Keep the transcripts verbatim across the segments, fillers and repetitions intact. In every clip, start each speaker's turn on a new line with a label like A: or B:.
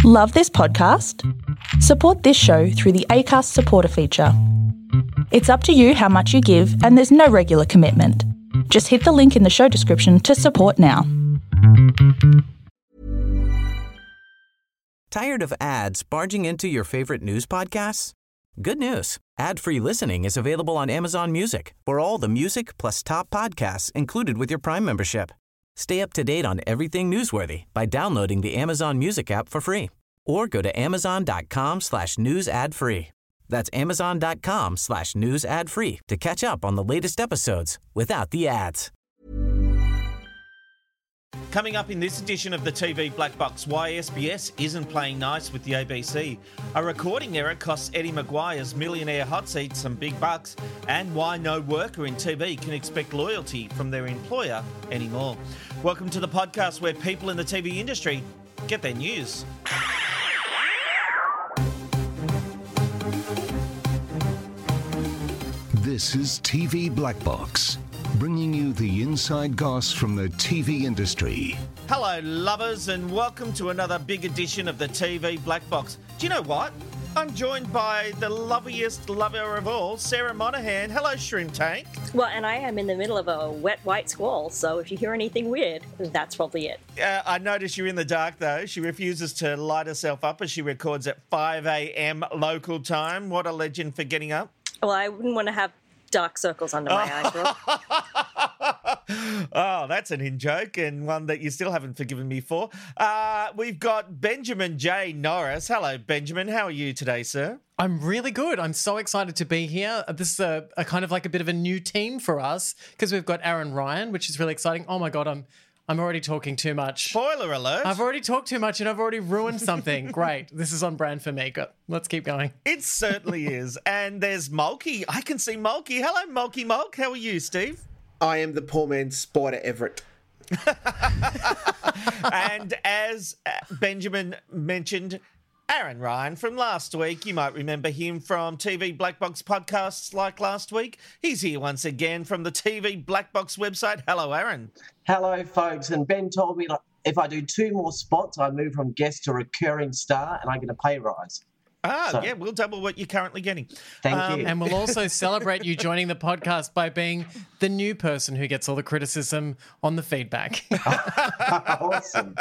A: Love this podcast? Support this show through the Acast supporter feature. It's up to you how much you give, and there's no regular commitment. Just hit the link in the show description to support now.
B: Tired of ads barging into your favorite news podcasts? Good news. Ad-free listening is available on Amazon Music for all the music plus top podcasts included with your Prime membership. Stay up to date on everything newsworthy by downloading the Amazon Music app for free or go to amazon.com slash news ad free. That's amazon.com slash news ad free to catch up on the latest episodes without the ads.
C: Coming up in this edition of the T V Black Box, why S B S isn't playing nice with the A B C, a recording error costs Eddie Maguire's millionaire hot seat some big bucks, and why no worker in T V can expect loyalty from their employer anymore. Welcome to the podcast where people in the T V industry get their news.
D: This is T V Black Box, bringing you the inside goss from the T V industry.
C: Hello, lovers, and welcome to another big edition of the T V Black Box. Do you know what? I'm joined by the loveliest lover of all, Sarah Monahan. Hello, Shrimp Tank.
E: Well, and I am in the middle of a wet white squall, so if you hear anything weird, that's probably it.
C: Uh, I notice you're in the dark, though. She refuses to light herself up as she records at five a.m. local time. What a legend for getting up.
E: Well, I wouldn't want to have dark circles under my eyes, Rob.
C: Oh, that's an in-joke and one that you still haven't forgiven me for. Uh, we've got Benjamin J. Norris. Hello, Benjamin. How are you today, sir?
F: I'm really good. I'm so excited to be here. This is a, a kind of like a bit of a new team for us because we've got Aaron Ryan, which is really exciting. Oh, my God, I'm I'm already talking too much.
C: Spoiler alert.
F: I've already talked too much and I've already ruined something. Great. This is on brand for me. Go, let's keep going.
C: It certainly is. And there's Mulkey. I can see Mulkey. Hello, Mulkey Mulk. How are you, Steve?
G: I am the poor man's Spider Everett.
C: And as Benjamin mentioned, Aaron Ryan from last week. You might remember him from T V Black Box podcasts like last week. He's here once again from the T V Black Box website. Hello, Aaron.
H: Hello, folks. And Ben told me like, if I do two more spots, I move from guest to recurring star and I get a pay rise.
C: Ah,
H: So-
C: yeah, we'll double what you're currently getting.
H: Thank
C: Um,
H: you.
F: And we'll also celebrate you joining the podcast by being the new person who gets all the criticism on the feedback.
H: Awesome.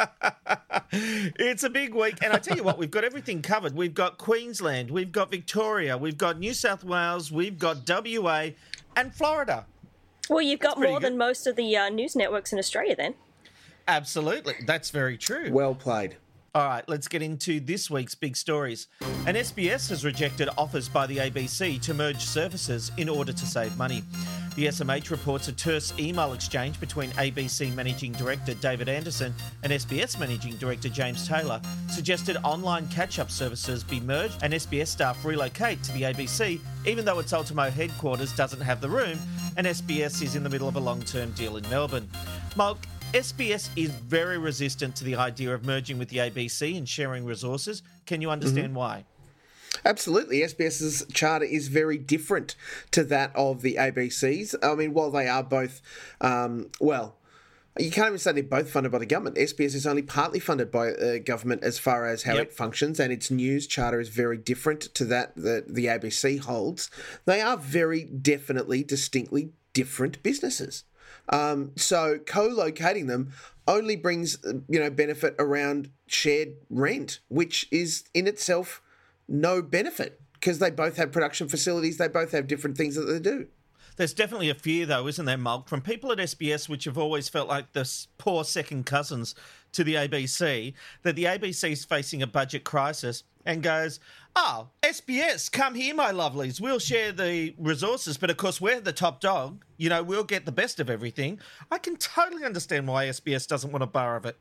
C: It's a big week, and I tell you what, we've got everything covered. We've got Queensland, we've got Victoria, we've got New South Wales, we've got W A and Florida.
E: Well, you've got
C: pretty
E: more
C: good.
E: than most of the uh, news networks in Australia then.
C: Absolutely, that's very true.
G: Well played.
C: All right, let's get into this week's big stories. And S B S has rejected offers by the A B C to merge services in order to save money. The S M H reports a terse email exchange between A B C Managing Director David Anderson and S B S Managing Director James Taylor suggested online catch-up services be merged and S B S staff relocate to the A B C, even though its Ultimo headquarters doesn't have the room and S B S is in the middle of a long-term deal in Melbourne. Mark, S B S is very resistant to the idea of merging with the A B C and sharing resources. Can you understand mm-hmm. why?
G: Absolutely. SBS's charter is very different to that of the A B C's. I mean, while they are both, um, well, you can't even say they're both funded by the government. S B S is only partly funded by uh, government as far as how
C: yep.
G: it functions, and its news charter is very different to that that the A B C holds. They are very definitely, distinctly different businesses. Um, so co-locating them only brings, you know, benefit around shared rent, which is in itself no benefit because they both have production facilities. They both have different things that they do.
C: There's definitely a fear, though, isn't there, Mulk, from people at S B S, which have always felt like the poor second cousins to the A B C, that the A B C is facing a budget crisis and goes, oh, S B S, come here, my lovelies. We'll share the resources, but of course we're the top dog. You know, we'll get the best of everything. I can totally understand why S B S doesn't want a bar of it.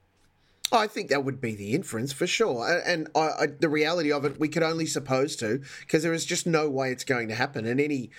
G: I think that would be the inference for sure. And I, I, the reality of it, we could only suppose to, because there is just no way it's going to happen. And any...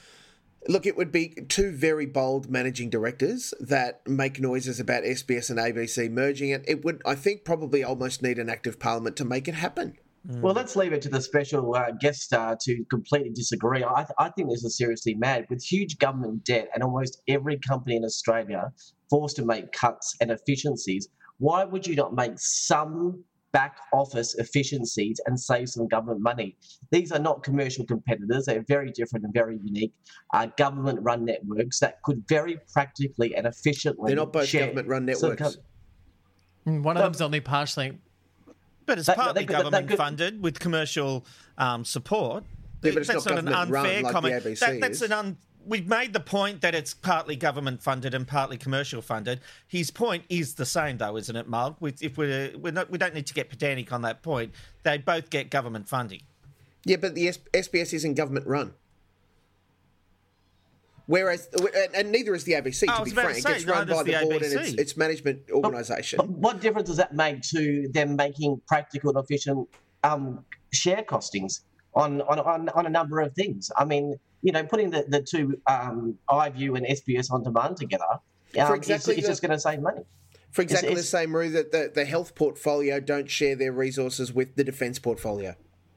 G: Look, it would be two very bold managing directors that make noises about S B S and A B C merging it. It would, I think, probably almost need an act of parliament to make it happen.
H: Well, let's leave it to the special uh, guest star to completely disagree. I, th- I think this is seriously mad. With huge government debt and almost every company in Australia forced to make cuts and efficiencies, why would you not make some back office efficiencies and save some government money. These are not commercial competitors. They're very different and very unique uh, government-run networks that could very practically and efficiently
G: They're not both
H: share.
G: government-run networks.
H: So,
F: One of them's only partially.
C: But it's
H: That-
C: partly
H: that could- that
C: government
H: could-
C: funded with commercial um, support.
G: Yeah, but it's
C: that's
G: not
C: not, an
G: government run
C: unfair
G: like the
C: comment.
G: A B C
C: That- that's
G: is.
C: an un. We've made the point that it's partly government funded and partly commercial funded. His point is the same, though, isn't it, Mark? If we're, we're not, we don't need to get pedantic on that point. They both get government funding.
G: Yeah, but the S B S isn't government run. Whereas, and, and neither is the A B C,
C: I
G: to
C: was
G: be
C: about to
G: frank.
C: say,
G: It's run
C: neither's
G: by the,
C: the
G: board
C: A B C.
G: and its, its management organisation.
H: But what difference does that make to them making practical and efficient um, share costings on, on, on, on a number of things? I mean, you know, putting the, the two um, iView and S B S On Demand together, um,
G: For exactly
H: it's, it's
G: the-
H: just going to save money.
G: For exactly
H: it's-
G: the same reason that the, the health portfolio don't share their resources with the defence portfolio.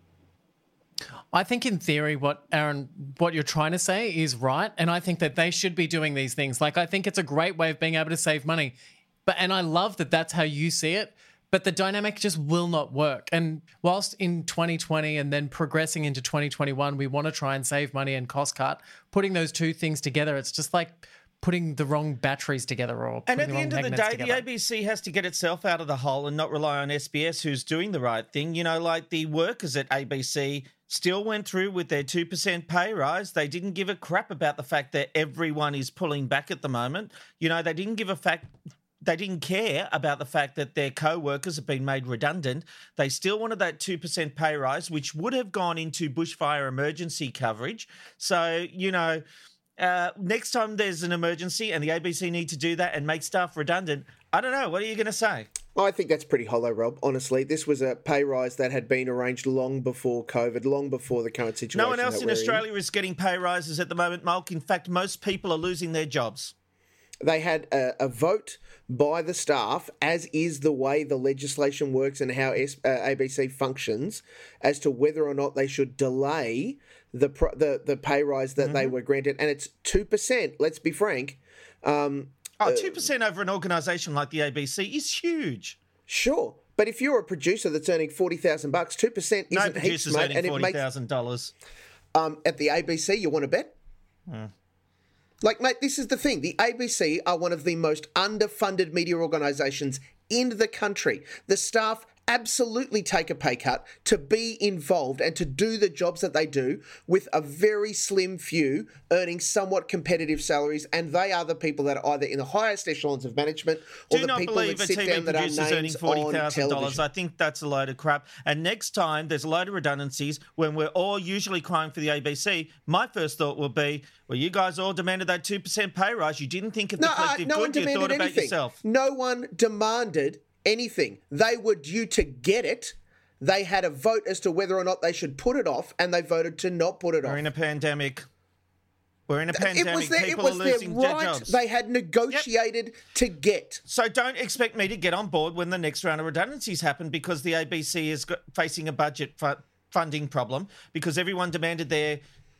F: I think in theory, what Aaron, what you're trying to say is right, and I think that they should be doing these things. Like, I think it's a great way of being able to save money, but and I love that that's how you see it. But the dynamic just will not work. And whilst in twenty twenty and then progressing into twenty twenty-one, we want to try and save money and cost cut. Putting those two things together, it's just like putting the wrong batteries together or
C: And
F: putting
C: at
F: the
C: the
F: wrong
C: end of the
F: magnets
C: day,
F: together.
C: the A B C has to get itself out of the hole and not rely on S B S, who's doing the right thing. You know, like the workers at A B C still went through with their two percent pay rise. They didn't give a crap about the fact that everyone is pulling back at the moment. You know, they didn't give a fact... They didn't care about the fact that their co-workers have been made redundant. They still wanted that two percent pay rise, which would have gone into bushfire emergency coverage. So, you know... Uh, next time there's an emergency and the A B C need to do that and make staff redundant, I don't know. What are you going to say?
G: I think that's pretty hollow, Rob, honestly. This was a pay rise that had been arranged long before COVID, long before the current situation.
C: No one else
G: that
C: in
G: we're
C: Australia is getting pay rises at the moment, Mulk. In fact, most people are losing their jobs.
G: They had a, a vote by the staff, as is the way the legislation works and how S, uh, A B C functions, as to whether or not they should delay the pro, the, the pay rise that mm-hmm. they were granted. And it's two percent, let's be frank. Um,
C: oh, two percent uh, over an organisation like the A B C is huge.
G: Sure. But if you're a producer that's earning forty thousand bucks, two percent isn't
C: no producer's
G: heaps, mate.
C: earning
G: And
C: forty thousand dollars.
G: Um, at the A B C, you want to bet?
C: Hmm.
G: Like, mate, this is the thing. The A B C are one of the most underfunded media organisations in the country. The staff absolutely take a pay cut to be involved and to do the jobs that they do, with a very slim few earning somewhat competitive salaries, and they are the people that are either in the highest echelons of management or
C: Do
G: the
C: not
G: people
C: believe
G: that
C: a
G: sit
C: T V
G: down that are
C: producer's earning
G: names
C: forty
G: on
C: thousand dollars.
G: television.
C: I think that's a load of crap. And next time there's a load of redundancies when we're all usually crying for the A B C, my first thought will be, well, you guys all demanded that two percent pay rise. You didn't think of the
G: No, uh,
C: collective
G: no one
C: good. You
G: demanded
C: thought about
G: anything.
C: yourself.
G: No one demanded anything. They were due to get it. They had a vote as to whether or not they should put it off, and they voted to not put it off.
C: We're in a pandemic. We're in a
G: It
C: pandemic.
G: was their, it
C: People
G: was
C: are
G: their
C: losing their
G: right.
C: jobs.
G: They had negotiated to get.
C: So don't expect me to get on board when the next round of redundancies happen, because the A B C is go- facing a budget fu- funding problem because everyone demanded their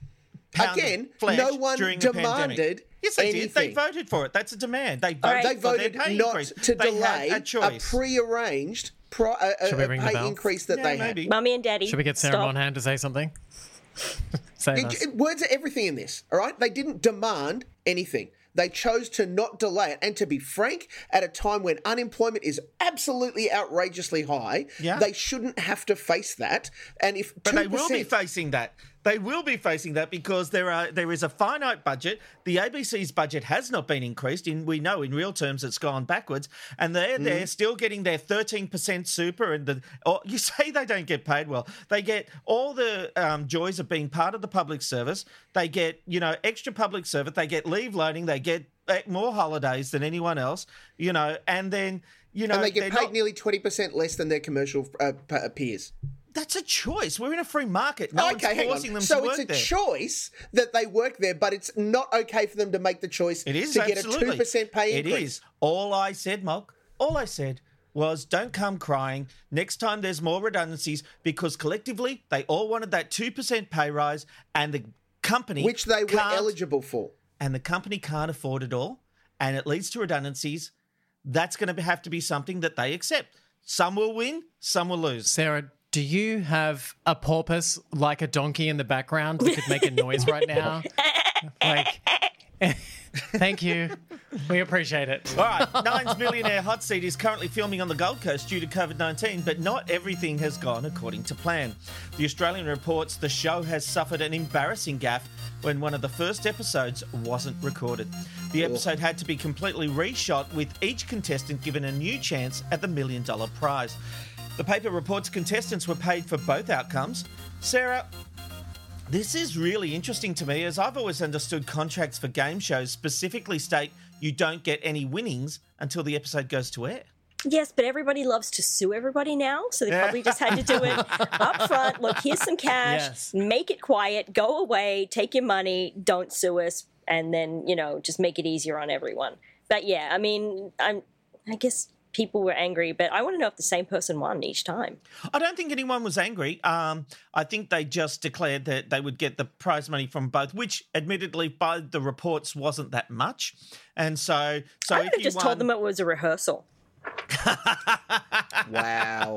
C: pound
G: Again,
C: of flesh
G: no one
C: during the
G: demanded
C: pandemic. Yes, they
G: anything.
C: did. They voted for it. That's a demand. They voted,
E: right.
G: They
C: for
G: voted
C: their pay
G: not
C: increase.
G: to
C: They
G: delay
C: had a
G: a,
C: choice.
G: pre-arranged pro, a, a,
F: Should we
G: a
F: ring the
G: pay
F: bell?
G: increase that
C: Yeah,
G: they
C: maybe.
E: Mummy and Daddy.
F: Should we get Sarah
E: stop.
F: on hand to say something? Say
G: had.
F: us.
G: It- Words are everything in this, all right? They didn't demand anything. They chose to not delay it. And to be frank, at a time when unemployment is absolutely outrageously high,
C: Yeah.
G: they shouldn't have to face that. And if
C: But they will be
G: two percent
C: facing that. They will be facing that because there are there is a finite budget. The A B C's budget has not been increased. In we know in real terms it's gone backwards, and they're
G: Mm.
C: they're still getting their thirteen percent super. And the or you say they don't get paid well. They get all the um, joys of being part of the public service. They get you know extra public service. They get leave loading. They get uh, more holidays than anyone else. You know, and then you know
G: and they get
C: they're
G: paid
C: not-
G: nearly twenty percent less than their commercial uh, p- peers.
C: That's a choice. We're in a free market. No
G: okay,
C: one's
G: hang
C: forcing
G: on.
C: them
G: So
C: to
G: it's
C: work
G: a
C: there.
G: choice that they work there, but it's not okay for them to make the choice
C: It is
G: to get
C: absolutely.
G: a two percent pay increase.
C: It is. All I said, Mulk, all I said was don't come crying next time there's more redundancies, because collectively they all wanted that two percent pay rise, and the company
G: Which they were
C: can't-
G: eligible for.
C: and the company can't afford it all, and it leads to redundancies. That's going to have to be something that they accept. Some will win, some will lose.
F: Sarah, do you have a porpoise like a donkey in the background that could make a noise right now? Like, thank you. We appreciate it.
C: All right, Nine's Millionaire Hot Seat is currently filming on the Gold Coast due to COVID nineteen, but not everything has gone according to plan. The Australian reports the show has suffered an embarrassing gaffe when one of the first episodes wasn't recorded. The episode had to be completely reshot, with each contestant given a new chance at the million dollar prize. The paper reports contestants were paid for both outcomes. Sarah, this is really interesting to me, as I've always understood contracts for game shows specifically state you don't get any winnings until the episode goes to air.
E: Yes, but everybody loves to sue everybody now, so they probably just had to do it up front. Look, here's some cash,
F: Yes.
E: make it quiet, go away, take your money, don't sue us, and then, you know, just make it easier on everyone. But yeah, I mean, I'm, I guess people were angry, but I want to know if the same person won each time.
C: I don't think anyone was angry. Um, I think they just declared that they would get the prize money from both, which admittedly by the reports wasn't that much. And so, so
E: I
C: if
E: would have
C: you
E: just
C: won,
E: told them it was a rehearsal.
G: Wow. Wow.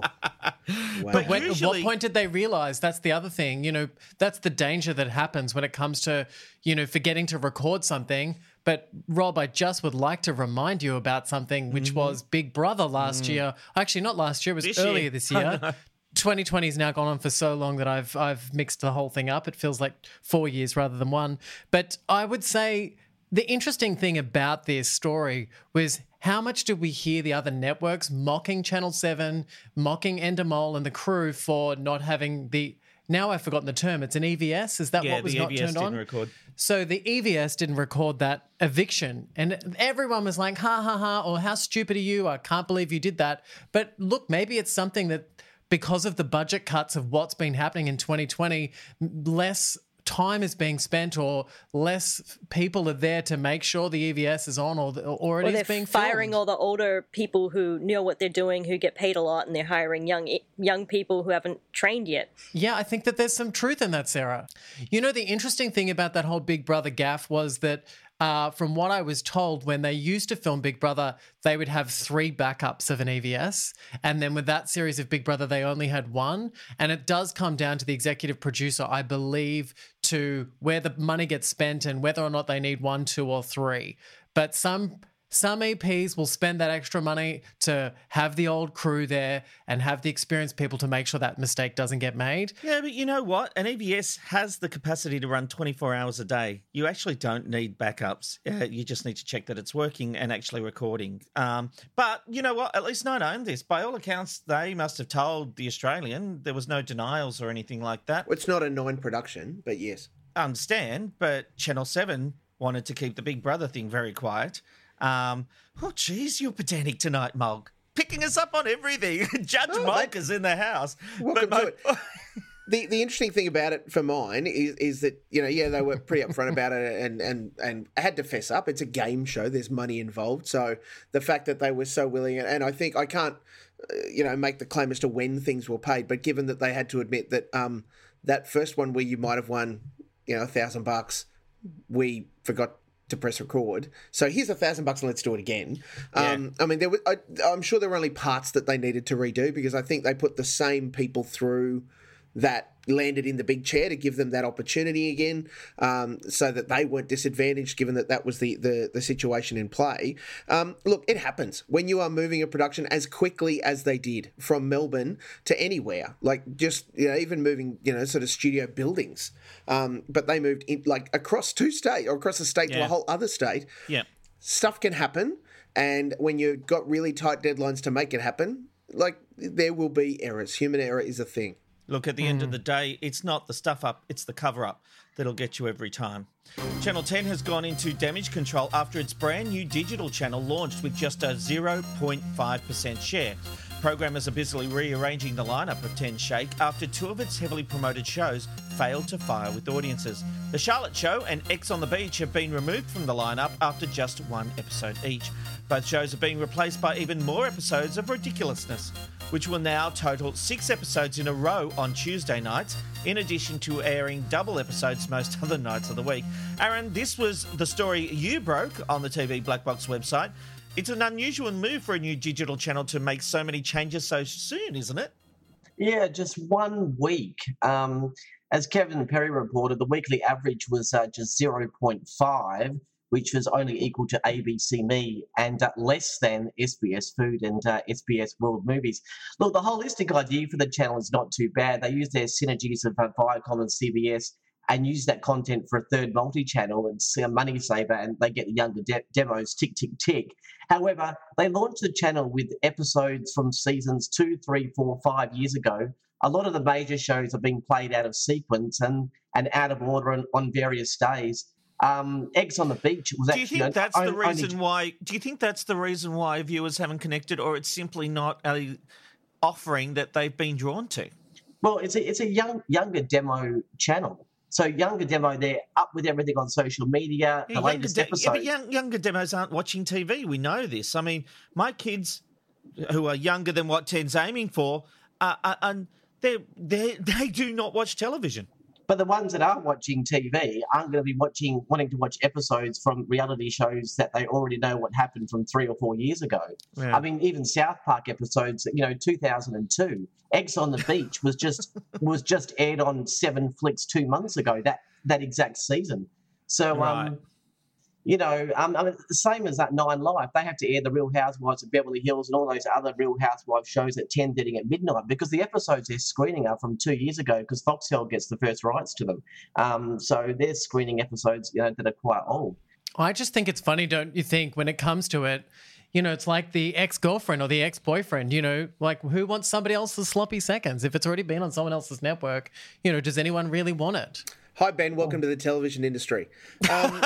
F: But when, at
C: usually-
F: what point did they realise? That's the other thing. You know, that's the danger that happens when it comes to, you know, forgetting to record something. But Rob, I just would like to remind you about something, which
C: Mm-hmm.
F: was Big Brother last
C: Mm.
F: year. Actually, not last year. It was
C: This
F: earlier
C: year.
F: this year. twenty twenty has now gone on for so long that I've I've mixed the whole thing up. It feels like four years rather than one. But I would say the interesting thing about this story was how much did we hear the other networks mocking Channel seven, mocking Endemol and the crew for not having the... Now I've forgotten the term. It's an E V S? Is that
C: yeah,
F: what was
C: the
F: not
C: E V S
F: turned
C: didn't
F: on?
C: record.
F: So the E V S didn't record that eviction. And everyone was like, ha, ha, ha, or how stupid are you? I can't believe you did that. But look, maybe it's something that because of the budget cuts of what's been happening in twenty twenty, less time is being spent or less people are there to make sure the E V S is on or, the, or it
E: Or
F: is
E: they're
F: being
E: firing
F: filmed.
E: all the older people who know what they're doing, who get paid a lot, and they're hiring young young people who haven't trained yet.
F: Yeah, I think that there's some truth in that, Sarah. You know, the interesting thing about that whole Big Brother gaffe was that uh, from what I was told, when they used to film Big Brother, they would have three backups of an E V S. And then with that series of Big Brother, they only had one. And it does come down to the executive producer, I believe, to where the money gets spent and whether or not they need one, two, or three. But some... Some E Ps will spend that extra money to have the old crew there and have the experienced people to make sure that mistake doesn't get made.
C: Yeah, but you know what? An E V S has the capacity to run twenty-four hours a day. You actually don't need backups. Uh, you just need to check that it's working and actually recording. Um, but you know what? At least Nine owned this. By all accounts, they must have told the Australian. There was no denials or anything like that.
G: It's not a Nine production, but yes.
C: I understand, but Channel seven wanted to keep the Big Brother thing very quiet. Um, oh, geez, you're pedantic tonight, Mulg. Picking us up on everything. Judge
G: Oh,
C: Mulg
G: mate.
C: is in the house.
G: Welcome
C: But
G: to it. The the interesting thing about it for mine is is that, you know, yeah, they were pretty upfront about it and, and, and had to fess up. It's a game show. There's money involved. So the fact that they were so willing, and I think I can't, uh, you know, make the claim as to when things were paid, but given that they had to admit that um that first one where you might have won, you know, a thousand bucks, we forgot to press record. So here's a thousand bucks and let's do it again. Um, I mean, there were, I, I'm sure there were only parts that they needed to redo because I think they put the same people through that landed in the big chair to give them that opportunity again, um, so that they weren't disadvantaged given that that was the, the, the situation in play. Um, look, it happens when you are moving a production as quickly as they did from Melbourne to anywhere, like just, you know, even moving, you know, sort of studio buildings. Um, but they moved in like across two states or across a state to
C: Yeah.
G: a whole other state.
C: Yeah.
G: Stuff can happen. And when you've got really tight deadlines to make it happen, like there will be errors. Human error is a thing.
C: Look, at the end of the day, it's not the stuff up, it's the cover up that'll get you every time. Channel ten has gone into damage control after its brand new digital channel launched with just a zero point five percent share. Programmers are busily rearranging the lineup of ten Shake after two of its heavily promoted shows failed to fire with audiences. The Charlotte Show and X on the Beach have been removed from the lineup after just one episode each. Both shows are being replaced by even more episodes of ridiculousness, which will now total six episodes in a row on Tuesday nights, in addition to airing double episodes most other nights of the week. Aaron, this was the story you broke on the T V Black Box website. it's an unusual move for a new digital channel to make so many changes so soon, isn't it?
H: Yeah, just one week. Um, as Kevin Perry reported, the weekly average was uh, just zero point five, which was only equal to A B C Me and uh, less than S B S Food and uh, S B S World Movies. Look, the holistic idea for the channel is not too bad. They use their synergies of uh, Viacom and C B S and use that content for a third multi-channel and see a money saver, and they get the younger de- demos, tick, tick, tick. However, they launched the channel with episodes from seasons two, three, four, five years ago. A lot of the major shows are being played out of sequence and, and out of order on, on various days. Um, Eggs on the Beach was
C: actually... Do you think
H: you know,
C: that's
H: only,
C: the reason why... Do you think that's the reason why viewers haven't connected, or it's simply not a offering that they've been drawn to?
H: Well, it's a, it's a young younger demo channel. So younger demo, they're up with everything on social media,
C: yeah,
H: the latest
C: de-
H: episode.
C: Yeah, but young, younger demos aren't watching T V. We know this. I mean, my kids, who are younger than what ten's aiming for, uh, uh, and they they they do not watch television.
H: But the ones that are watching T V aren't going to be watching, wanting to watch episodes from reality shows that they already know what happened from three or four years ago. Yeah. I mean, even South Park episodes, you know, two thousand two, Eggs on the Beach was just was just aired on Seven Flicks two months ago. That that exact season. So,
C: right.
H: um, you know, um, I mean, the same as that Nine Life, they have to air the Real Housewives of Beverly Hills and all those other Real Housewives shows at ten thirty at midnight because the episodes they're screening are from two years ago because Foxtel gets the first rights to them. Um, so they're screening episodes, you know, that are quite old.
F: I just think it's funny, don't you think, when it comes to it, you know, it's like the ex-girlfriend or the ex-boyfriend, you know, like who wants somebody else's sloppy seconds? If it's already been on someone else's network, you know, does anyone really want it?
G: Hi, Ben. Welcome to the television industry. Um,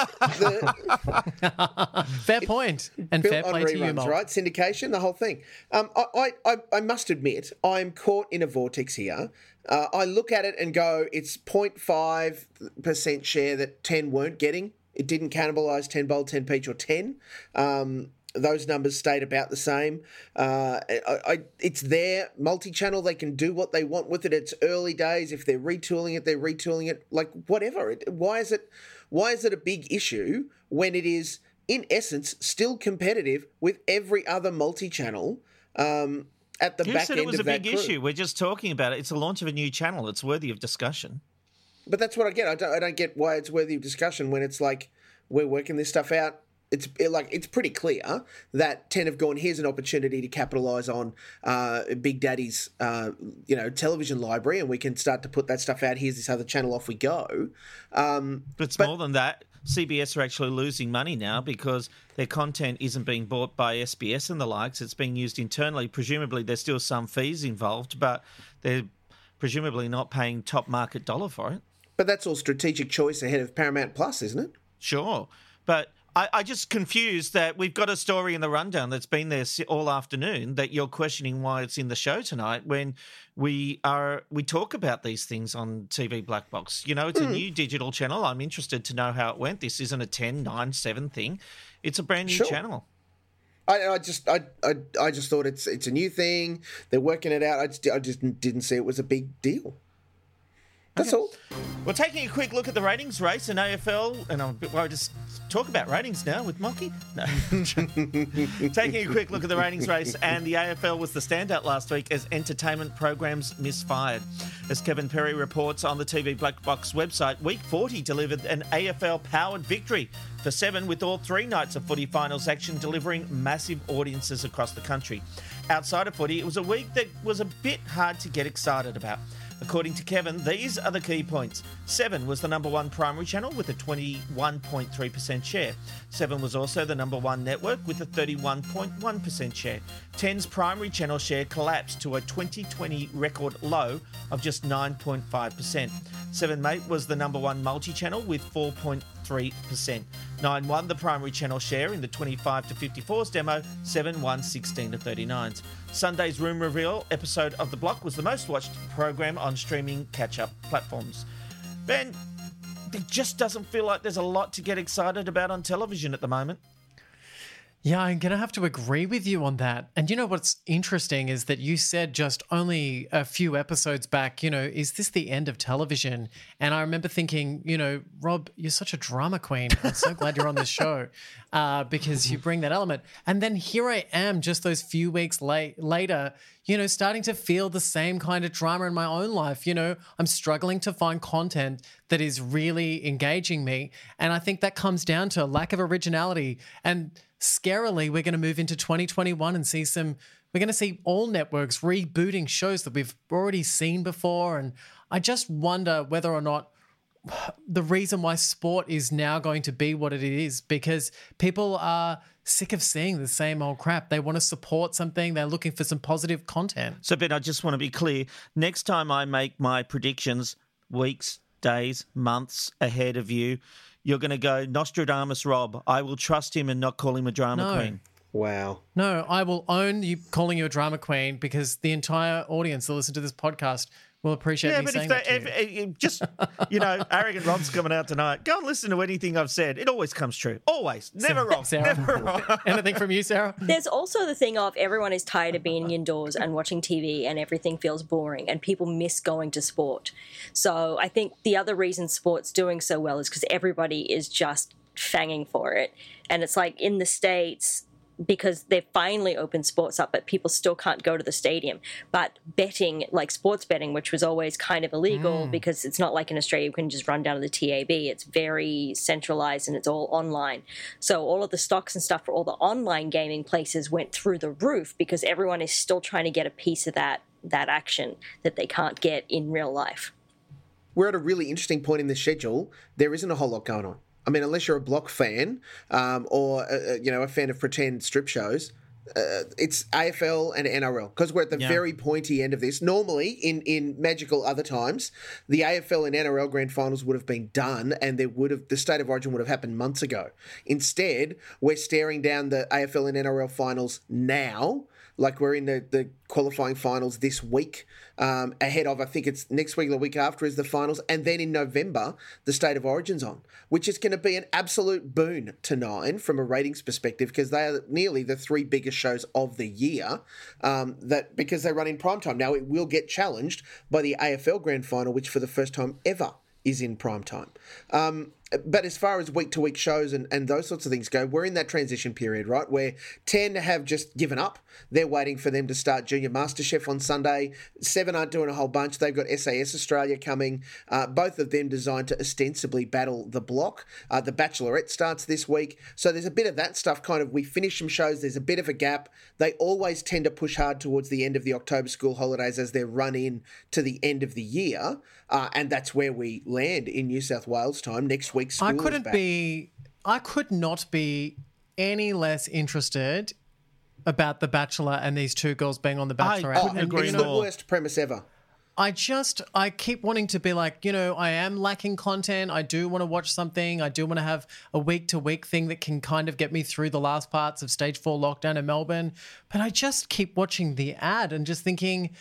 G: the,
F: fair point. And fair play to you, Mol.
G: Right? Syndication, the whole thing. Um, I, I, I must admit, I'm caught in a vortex here. Uh, I look at it and go, it's zero point five percent share that ten weren't getting. It didn't cannibalise ten Bold, ten Peach or ten. Um, those numbers stayed about the same. Uh, I, I, it's their multi-channel. They can do what they want with it. It's early days. If they're retooling it, they're retooling it. Like whatever. It, why is it? Why is it a big issue when it is, in essence, still competitive with every other multi-channel um, at the
C: Who
G: back
C: said
G: end
C: it was
G: of
C: a
G: that
C: big
G: crew?
C: issue? We're just talking about it. It's the launch of a new channel. It's worthy of discussion.
G: But that's what I get. I don't. I don't get why it's worthy of discussion when it's like we're working this stuff out. It's it, like it's pretty clear that ten have gone. Here's an opportunity to capitalise on uh, Big Daddy's, uh, you know, television library, and we can start to put that stuff out. Here's this other channel. Off we go. Um,
C: but it's
G: but,
C: more than that. C B S are actually losing money now because their content isn't being bought by S B S and the likes. It's being used internally. Presumably, there's still some fees involved, but they're presumably not paying top market dollar for it.
G: But that's all strategic choice ahead of Paramount Plus, isn't it?
C: Sure, but. I, I just confused that we've got a story in the rundown that's been there all afternoon that you're questioning why it's in the show tonight when we are we talk about these things on T V Black Box. You know, it's mm. a new digital channel. I'm interested to know how it went. This isn't a ten, nine, seven thing. It's a brand new
G: sure.
C: channel.
G: I, I just I, I I just thought it's it's a new thing. They're working it out. I just I just didn't see it was a big deal. That's
C: okay.
G: all.
C: We're taking a quick look at the ratings race in A F L, and I'm a bit worried to talk about ratings now with Monkey. No. Taking a quick look at the ratings race, and the A F L was the standout last week as entertainment programs misfired. As Kevin Perry reports on the T V Black Box website, Week forty delivered an A F L-powered victory for Seven, with all three nights of footy finals action delivering massive audiences across the country. Outside of footy, it was a week that was a bit hard to get excited about. According to Kevin, these are the key points. Seven was the number one primary channel with a twenty-one point three percent share. Seven was also the number one network with a thirty-one point one percent share. Ten's primary channel share collapsed to a twenty twenty record low of just nine point five percent. Seven Mate was the number one multi-channel with four point three percent. Nine won the primary channel share in the twenty-five to fifty-fours demo. Seven won sixteen to thirty-nines. Sunday's Room Reveal episode of The Block was the most watched program on streaming catch-up platforms. Ben, it just doesn't feel like there's a lot to get excited about on television at the moment.
F: Yeah, I'm going to have to agree with you on that. And you know what's interesting is that you said just only a few episodes back, you know, is this the end of television? And I remember thinking, you know, Rob, you're such a drama queen. I'm so glad you're on this show uh, because you bring that element. And then here I am just those few weeks late, later, you know, starting to feel the same kind of drama in my own life. You know, I'm struggling to find content that is really engaging me. And I think that comes down to a lack of originality. And scarily, we're going to move into twenty twenty-one and see some, we're going to see all networks rebooting shows that we've already seen before. And I just wonder whether or not the reason why sport is now going to be what it is, because people are sick of seeing the same old crap. They want to support something. They're looking for some positive content.
C: So, Ben, I just want to be clear. Next time I make my predictions, weeks, days, months ahead of you, you're going to go, Nostradamus Rob. I will trust him and not call him a drama
F: No.
C: queen.
G: Wow.
F: No, I will own you calling you a drama queen because the entire audience that listen to this podcast will appreciate
C: Yeah,
F: me
C: but
F: saying
C: if,
F: that
C: they,
F: to
C: if,
F: you.
C: if just, you know, arrogant Rob's coming out tonight, go and listen to anything I've said. It always comes true. Always. Never wrong.
F: Sarah,
C: Never wrong.
F: anything from you, Sarah?
E: There's also the thing of everyone is tired of being indoors and watching T V and everything feels boring and people miss going to sport. So I think the other reason sport's doing so well is because everybody is just fanging for it. And it's like in the States, because they've finally opened sports up, but people still can't go to the stadium. But betting, like sports betting, which was always kind of illegal mm. because it's not like in Australia you can just run down to the T A B. It's very centralized and it's all online. So all of the stocks and stuff for all the online gaming places went through the roof because everyone is still trying to get a piece of that that action that they can't get in real life.
G: We're at a really interesting point in the schedule. There isn't a whole lot going on. I mean, unless you're a block fan um, or, uh, you know, a fan of pretend strip shows, uh, it's A F L and N R L because we're at the
C: Yeah.
G: very pointy end of this. Normally, in, in magical other times, the A F L and N R L grand finals would have been done and there would have the State of Origin would have happened months ago. Instead, we're staring down the A F L and N R L finals now, like we're in the, the qualifying finals this week, um, ahead of, I think it's next week or the week after is the finals. And then in November, the State of Origin's on, which is going to be an absolute boon to Nine from a ratings perspective because they are nearly the three biggest shows of the year um, that because they run in primetime. Now, it will get challenged by the A F L Grand Final, which for the first time ever is in primetime. Um, but as far as week-to-week shows and, and those sorts of things go, we're in that transition period, right, where ten have just given up. They're waiting for them to start Junior MasterChef on Sunday. Seven aren't doing a whole bunch. They've got S A S Australia coming, uh, both of them designed to ostensibly battle the block. Uh, the Bachelorette starts this week. So there's a bit of that stuff kind of, we finish some shows, there's a bit of a gap. They always tend to push hard towards the end of the October school holidays as they run in to the end of the year. Uh, and that's where we land in New South Wales time. Next week, school
F: I
G: is
F: couldn't
G: back.
F: be, I could not be any less interested about The Bachelor and these two girls being on The Bachelorette.
C: I couldn't
F: And,
C: agree
F: you
G: It's
F: know,
G: the
C: more.
G: worst premise ever.
F: I just, I keep wanting to be like, you know, I am lacking content. I do want to watch something. I do want to have a week to week thing that can kind of get me through the last parts of stage four lockdown in Melbourne. But I just keep watching the ad and just thinking,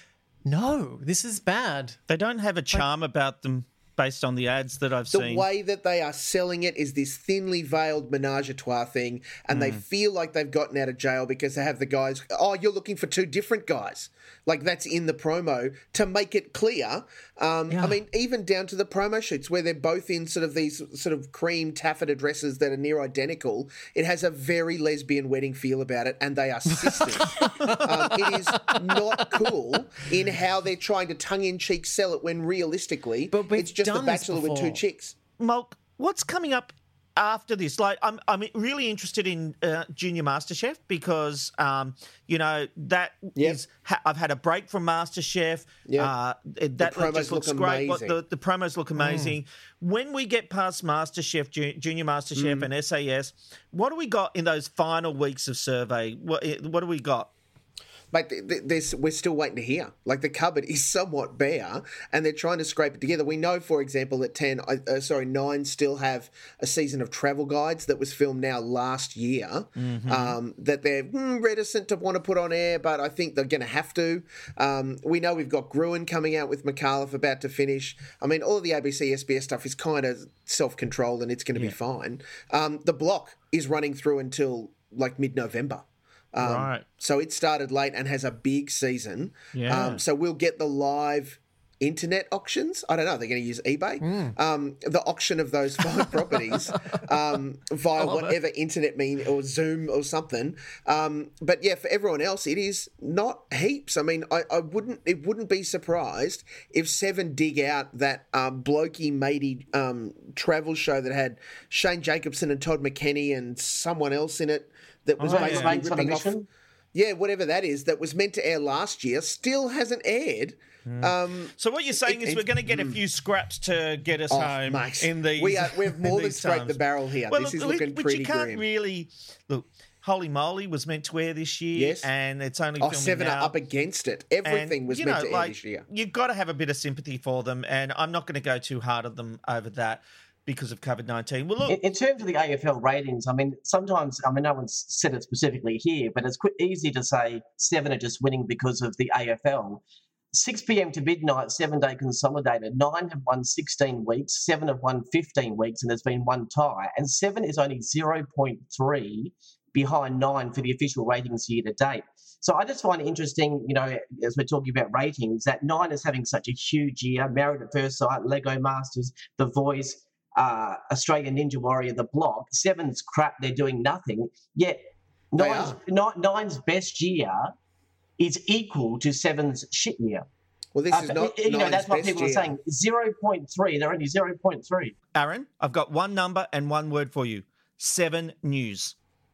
F: no, this is bad.
C: They don't have a charm about them based on the ads that I've
G: The
C: seen.
G: way that they are selling it is this thinly veiled menage a trois thing, and they feel like they've gotten out of jail because they have the guys, oh, you're looking for two different guys. Like that's in the promo to make it clear. Um,
F: Yeah.
G: I mean, even down to the promo shoots where they're both in sort of these sort of cream taffeta dresses that are near identical. It has a very lesbian wedding feel about it, and they are sisters. um, it is not cool in how they're trying to tongue-in-cheek sell it when realistically
F: But we've
G: it's just The
F: done this
G: Bachelor with two
F: before.
G: chicks.
C: Mulk, what's coming up after this? Like, I'm I'm really interested in uh, Junior MasterChef because, um, you know, that
G: Yep.
C: is. Ha- I've had a break from MasterChef.
G: Yep.
C: Uh, it- that
G: promos
C: just looks
G: look
C: great. What
G: amazing.
C: the, the promos look amazing. When we get past MasterChef, Ju- Junior MasterChef, and S A S, what do we got in those final weeks of survey? What what do we got?
G: But th- th- there's, we're still waiting to hear. Like the cupboard is somewhat bare, and they're trying to scrape it together. We know, for example, that ten, uh, uh, sorry, nine still have a season of travel guides that was filmed now last year. Um, that they're hmm, reticent to want to put on air, but I think they're going to have to. Um, we know we've got Gruen coming out with McAuliffe about to finish. I mean, all of the A B C S B S stuff is kind of self-controlled, and it's going to be fine. Um, the block is running through until like mid-November. Um,
C: Right.
G: So it started late and has a big season.
C: Yeah.
G: Um, so we'll get the live internet auctions. I don't know. They're going to use eBay.
C: Mm.
G: Um, the auction of those five properties um, via whatever internet mean or Zoom or something. Um, but yeah, for everyone else, it is not heaps. I mean, I, I wouldn't. It wouldn't be surprised if Seven dig out that um, blokey matey um, travel show that had Shane Jacobson and Todd McKenney and someone else in it that was
C: Oh,
G: basically
C: yeah.
H: Mates on a
G: ripping off.
H: Mission?
G: Yeah, whatever that is, that was meant to air last year, still hasn't aired. Um,
C: So what you're saying
G: It-
C: is
G: it-
C: we're going to get a few scraps to get us
G: Oh,
C: home
G: mate.
C: in these.
G: We are- we've more
C: in
G: than
C: these
G: scraped
C: times.
G: the barrel here.
C: Well,
G: This is
C: look,
G: looking
C: which
G: pretty
C: you can't
G: grim.
C: really look. Holy Moly was meant to air this year,
G: Yes.
C: and it's only
G: Oh,
C: filming
G: Seven
C: now.
G: are up against it. Everything
C: And,
G: was
C: you
G: meant
C: know,
G: to air
C: like,
G: this year.
C: You've got to have a bit of sympathy for them, and I'm not going to go too hard on them over that because of COVID nineteen. Well, look,
H: In, in terms of the A F L ratings, I mean, sometimes, I mean, no one's said it specifically here, but it's quite easy to say Seven are just winning because of the A F L. six p.m. to midnight, seven-day consolidated. Nine have won sixteen weeks, Seven have won fifteen weeks, and there's been one tie. And Seven is only zero point three behind Nine for the official ratings year to date. So I just find it interesting, you know, as we're talking about ratings, that Nine is having such a huge year. Married at First Sight, Lego Masters, The Voice, uh, Australian Ninja Warrior, The Block. Seven's crap, they're doing nothing. Yet
G: They
H: Nine's,
G: are.
H: Ni- Nine's best year is equal to Seven's shit year.
G: Well, this is
H: Uh,
G: not
H: you know,
G: Nine's
H: that's what
G: best
H: people
G: year.
H: are saying. zero point three, they're only zero point three.
C: Aaron, I've got one number and one word for you: Seven News.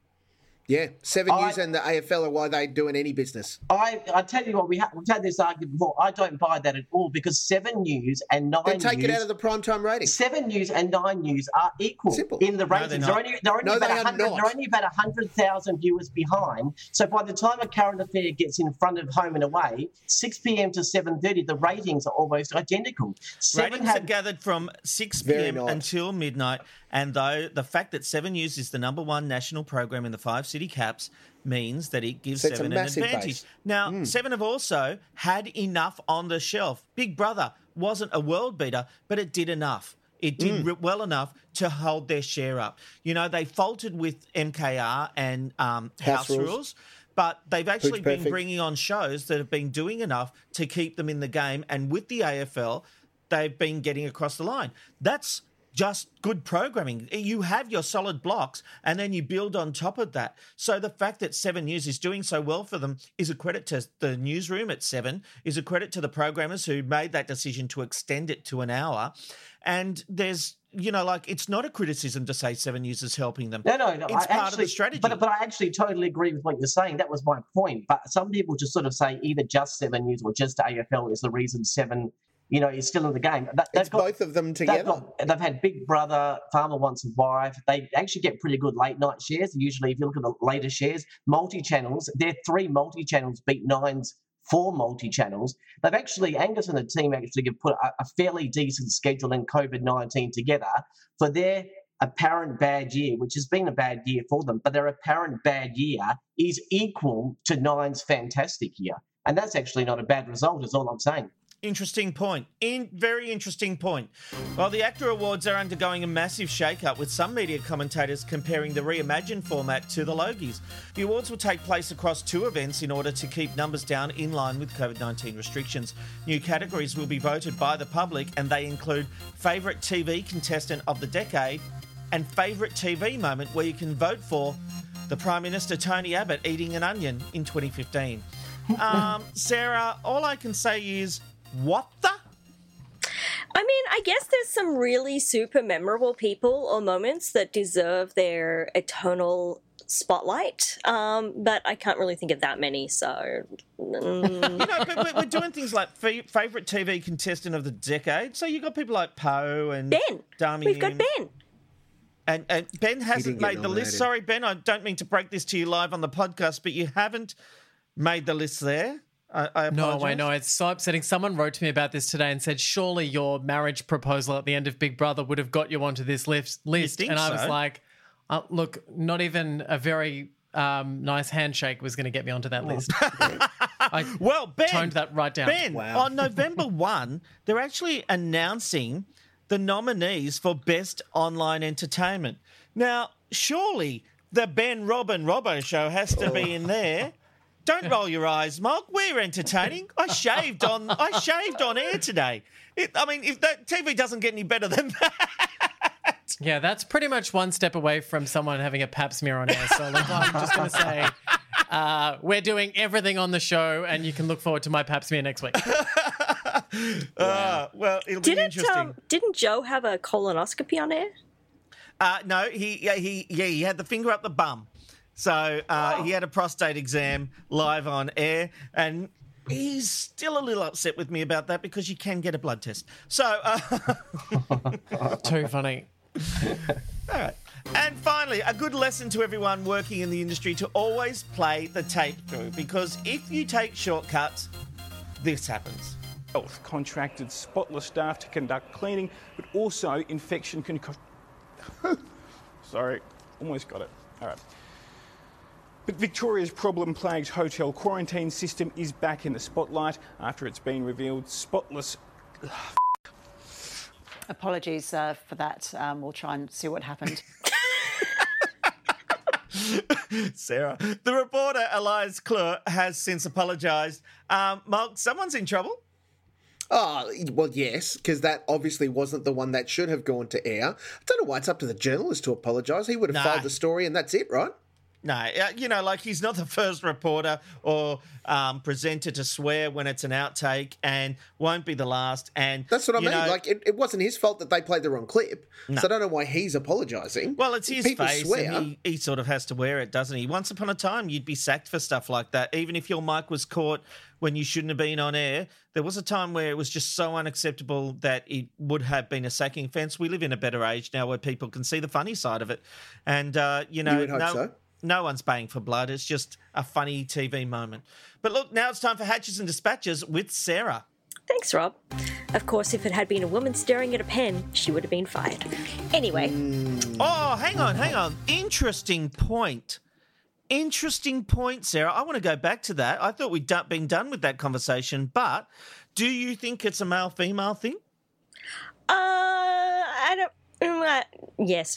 G: Yeah, Seven
H: I-
G: News and the A F L are why they doing any business.
H: I, I tell you what, we ha- we've had this argument before. I don't buy that at all because Seven News and Nine
G: Then take
H: News,
G: it out of the primetime rating.
H: Seven News and Nine News are equal
G: Simple.
H: in the
C: No, they're
H: ratings.
C: not.
H: they're only, they're only
G: No,
H: about
G: they are
H: one hundred,
G: not.
H: they're only about one hundred thousand viewers behind. So by the time a current affair gets in front of Home and Away, six p.m. to seven thirty, the ratings are almost identical. Seven
C: Ratings are
H: had
C: gathered from six
G: Very
C: p.m.
G: nice.
C: until midnight, and though the fact that Seven News is the number one national program in the five city caps means that it gives
G: So it's a
C: Seven an
G: massive
C: advantage.
G: base.
C: Now, Seven have also had enough on the shelf. Big Brother wasn't a world beater, but it did enough. It did re- well enough to hold their share up. You know, they faltered with M K R and um, House,
G: House Rules.
C: Rules. But they've actually been
G: Perfect.
C: bringing on shows that have been doing enough to keep them in the game. And with the A F L, they've been getting across the line. That's just good programming. You have your solid blocks and then you build on top of that. So the fact that Seven News is doing so well for them is a credit to the newsroom at Seven, is a credit to the programmers who made that decision to extend it to an hour. And there's, you know, like, it's not a criticism to say Seven News is helping them.
H: No, no, no.
C: It's
H: I
C: part
H: actually,
C: of the strategy.
H: But, but I actually totally agree with what you're saying. That was my point. But some people just sort of say either just Seven News or just A F L is the reason Seven, you know, is still in the game. That,
G: It's both of them
H: They've,
G: together.
H: got, they've had Big Brother, Farmer Wants a Wife. They actually get pretty good late night shares. Usually, if you look at the later shares, multi channels, their three multi channels beat Nine's four multi channels. They've actually, Angus and the team actually have put a, a fairly decent schedule in COVID nineteen together for their apparent bad year, which has been a bad year for them, but their apparent bad year is equal to Nine's fantastic year. And that's actually not a bad result, is all I'm saying.
C: Interesting point. In very interesting point. Well, the ACTA Awards are undergoing a massive shake-up, with some media commentators comparing the reimagined format to the Logies. The awards will take place across two events in order to keep numbers down in line with COVID nineteen restrictions. New categories will be voted by the public, and they include Favourite T V Contestant of the Decade and Favourite T V Moment, where you can vote for the Prime Minister Tony Abbott eating an onion in twenty fifteen. Um, Sarah, all I can say is, what the?
E: I mean, I guess there's some really super memorable people or moments that deserve their eternal spotlight, um, but I can't really think of that many, so... Mm.
C: You know, but we're- we're doing things like f- favourite T V contestant of the decade. So you've got people like Poe and
E: Ben!
C: Damien.
E: We've got Ben!
C: And, and Ben hasn't
G: didn't get
C: made the list.
G: nominated.
C: Sorry, Ben, I don't mean to break this to you live on the podcast, but you haven't made the list there. I, I
F: No,
C: apologise.
F: wait, no, it's so upsetting. Someone wrote to me about this today and said, surely your marriage proposal at the end of Big Brother would have got you onto this list. list.
C: think
F: And I was
C: so?
F: like, uh, look, not even a very um, nice handshake was going to get me onto that list. I
C: Well, Ben,
F: toned that right down.
C: Ben,
G: Wow.
C: on November first, they're actually announcing the nominees for Best Online Entertainment. Now, surely the Ben Robin Robbo show has to be in there. Don't roll your eyes, Mark. We're entertaining. I shaved on. I shaved on air today. It, I mean, if that T V doesn't get any better than that.
F: Yeah, that's pretty much one step away from someone having a pap smear on air. So look, I'm just going to say uh, we're doing everything on the show, and you can look forward to my pap smear next week.
C: uh, well, it'll be
E: Didn't
C: interesting.
E: um, didn't Joe have a colonoscopy on air?
C: Uh, no, he yeah, he yeah he had the finger up the bum. So uh, he had a prostate exam live on air, and he's still a little upset with me about that because you can get a blood test. So, uh,
F: Too funny.
C: all right. And finally, a good lesson to everyone working in the industry to always play the tape through, because if you take shortcuts, this happens.
I: Health contracted spotless staff to conduct cleaning, but also infection can. Sorry, almost got it. All right. But Victoria's problem-plagued hotel quarantine system is back in the spotlight after it's been revealed spotless.
J: Apologies uh, for that. Um, we'll try and see what happened.
C: Sarah. The reporter, Elias Klur, has since apologised. Um, Mark, someone's in trouble?
G: Oh, well, yes, because that obviously wasn't the one that should have gone to air. I don't know why it's up to the journalist to apologise. He would have
C: Nah.
G: filed the story and that's it, right?
C: No, uh, you know, like he's not the first reporter or um, presenter to swear when it's an outtake, and won't be the last. And
G: That's what I
C: you
G: mean.
C: know-
G: Like, it, it wasn't his fault that they played the wrong clip.
C: No.
G: So I don't know why he's apologising.
C: Well, it's his
G: People
C: face,
G: swear.
C: and he, he sort of has to wear it, doesn't he? Once upon a time, you'd be sacked for stuff like that, even if your mic was caught when you shouldn't have been on air. There was a time where it was just so unacceptable that it would have been a sacking offence. We live in a better age now where people can see the funny side of it. And, uh, you know,
G: You would hope
C: no,
G: so.
C: no one's paying for blood. It's just a funny T V moment. But look, now it's time for Hatches and Dispatches with Sarah.
E: Thanks, Rob. Of course, if it had been a woman staring at a pen, she would have been fired. Anyway,
C: Oh, hang on, hang on. Interesting point. Interesting point, Sarah. I want to go back to that. I thought we'd do- been done with that conversation, but do you think it's a male-female thing?
E: uh, I don't. Uh, yes.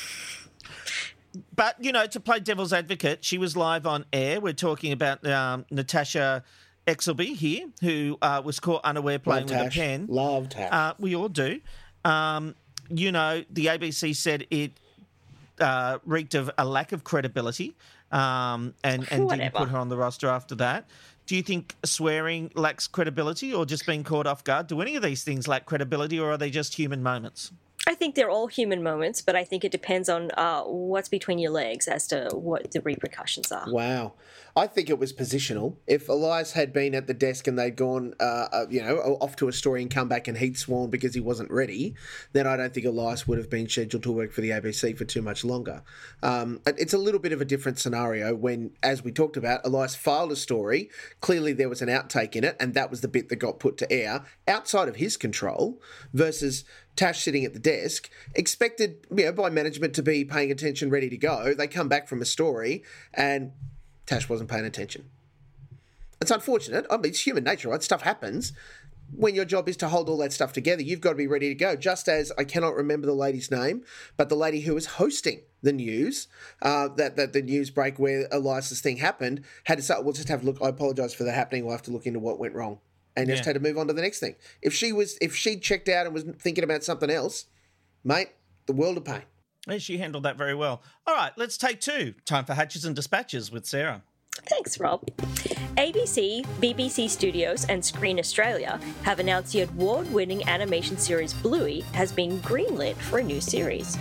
C: But, you know, to play devil's advocate, she was live on air. We're talking about um, Natasha Exelby here, who uh, was caught unaware playing
G: Love
C: with
G: Tash.
C: a pen.
G: Love Tash.
C: Uh, we all do. Um, you know, the A B C said it uh, reeked of a lack of credibility um, and, and didn't
E: Whatever.
C: put her on the roster after that. Do you think swearing lacks credibility or just being caught off guard? Do any of these things lack credibility, or are they just human moments?
E: I think they're all human moments, but I think it depends on uh, what's between your legs as to what the repercussions are.
G: Wow. I think it was positional. If Elias had been at the desk and they'd gone, uh, uh, you know, off to a story and come back and he'd sworn because he wasn't ready, then I don't think Elias would have been scheduled to work for the A B C for too much longer. Um, it- it's a little bit of a different scenario when, as we talked about, Elias filed a story. Clearly there was an outtake in it, and that was the bit that got put to air outside of his control, versus Tash sitting at the desk, expected, you know, by management to be paying attention, ready to go. They come back from a story and Tash wasn't paying attention. It's unfortunate. I mean, it's human nature, right? Stuff happens. When your job is to hold all that stuff together, you've got to be ready to go. Just as, I cannot remember the lady's name, but the lady who was hosting the news, uh, that, that the news break where Elias's thing happened, had to say, we'll just have a look. I apologise for that happening. We'll have to look into what went wrong. And just
C: Yeah.
G: had to move on to the next thing. If she was, if she checked out and was thinking about something else, mate, the world of pain.
C: Hey, she handled that very well. All right, let's take two. Time for Hatches and Dispatches with Sarah.
E: Thanks, Rob. A B C, B B C Studios, and Screen Australia have announced the award-winning animation series Bluey has been greenlit for a new series.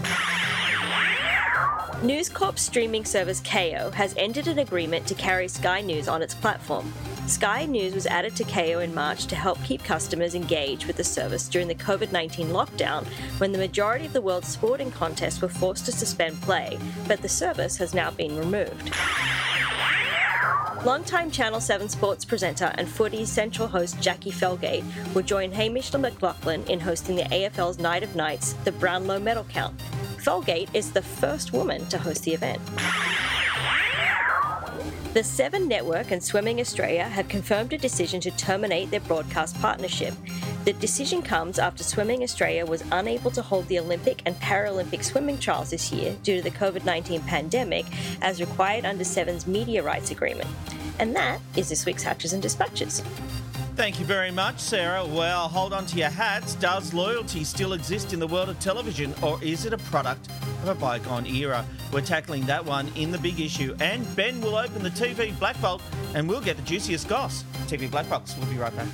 E: News Corp streaming service Kayo has entered an agreement to carry Sky News on its platform. Sky News was added to Kayo in March to help keep customers engaged with the service during the COVID nineteen lockdown, when the majority of the world's sporting contests were forced to suspend play, but the service has now been removed. Longtime Channel seven sports presenter and Footy Central host Jackie Felgate will join Hamish McLaughlin in hosting the A F L's Night of Nights, the Brownlow Medal Count. Felgate is the first woman to host the event. The Seven Network and Swimming Australia have confirmed a decision to terminate their broadcast partnership. The decision comes after Swimming Australia was unable to hold the Olympic and Paralympic swimming trials this year due to the COVID nineteen pandemic, as required under Seven's media rights agreement. And that is this week's Hatches and Dispatches.
C: Thank you very much, Sarah. Well, hold on to your hats. Does loyalty still exist in the world of television, or is it a product of a bygone era? We're tackling that one in the big issue. And Ben will open the T V Black Box and we'll get the juiciest goss. T V Black Box. We'll be right back.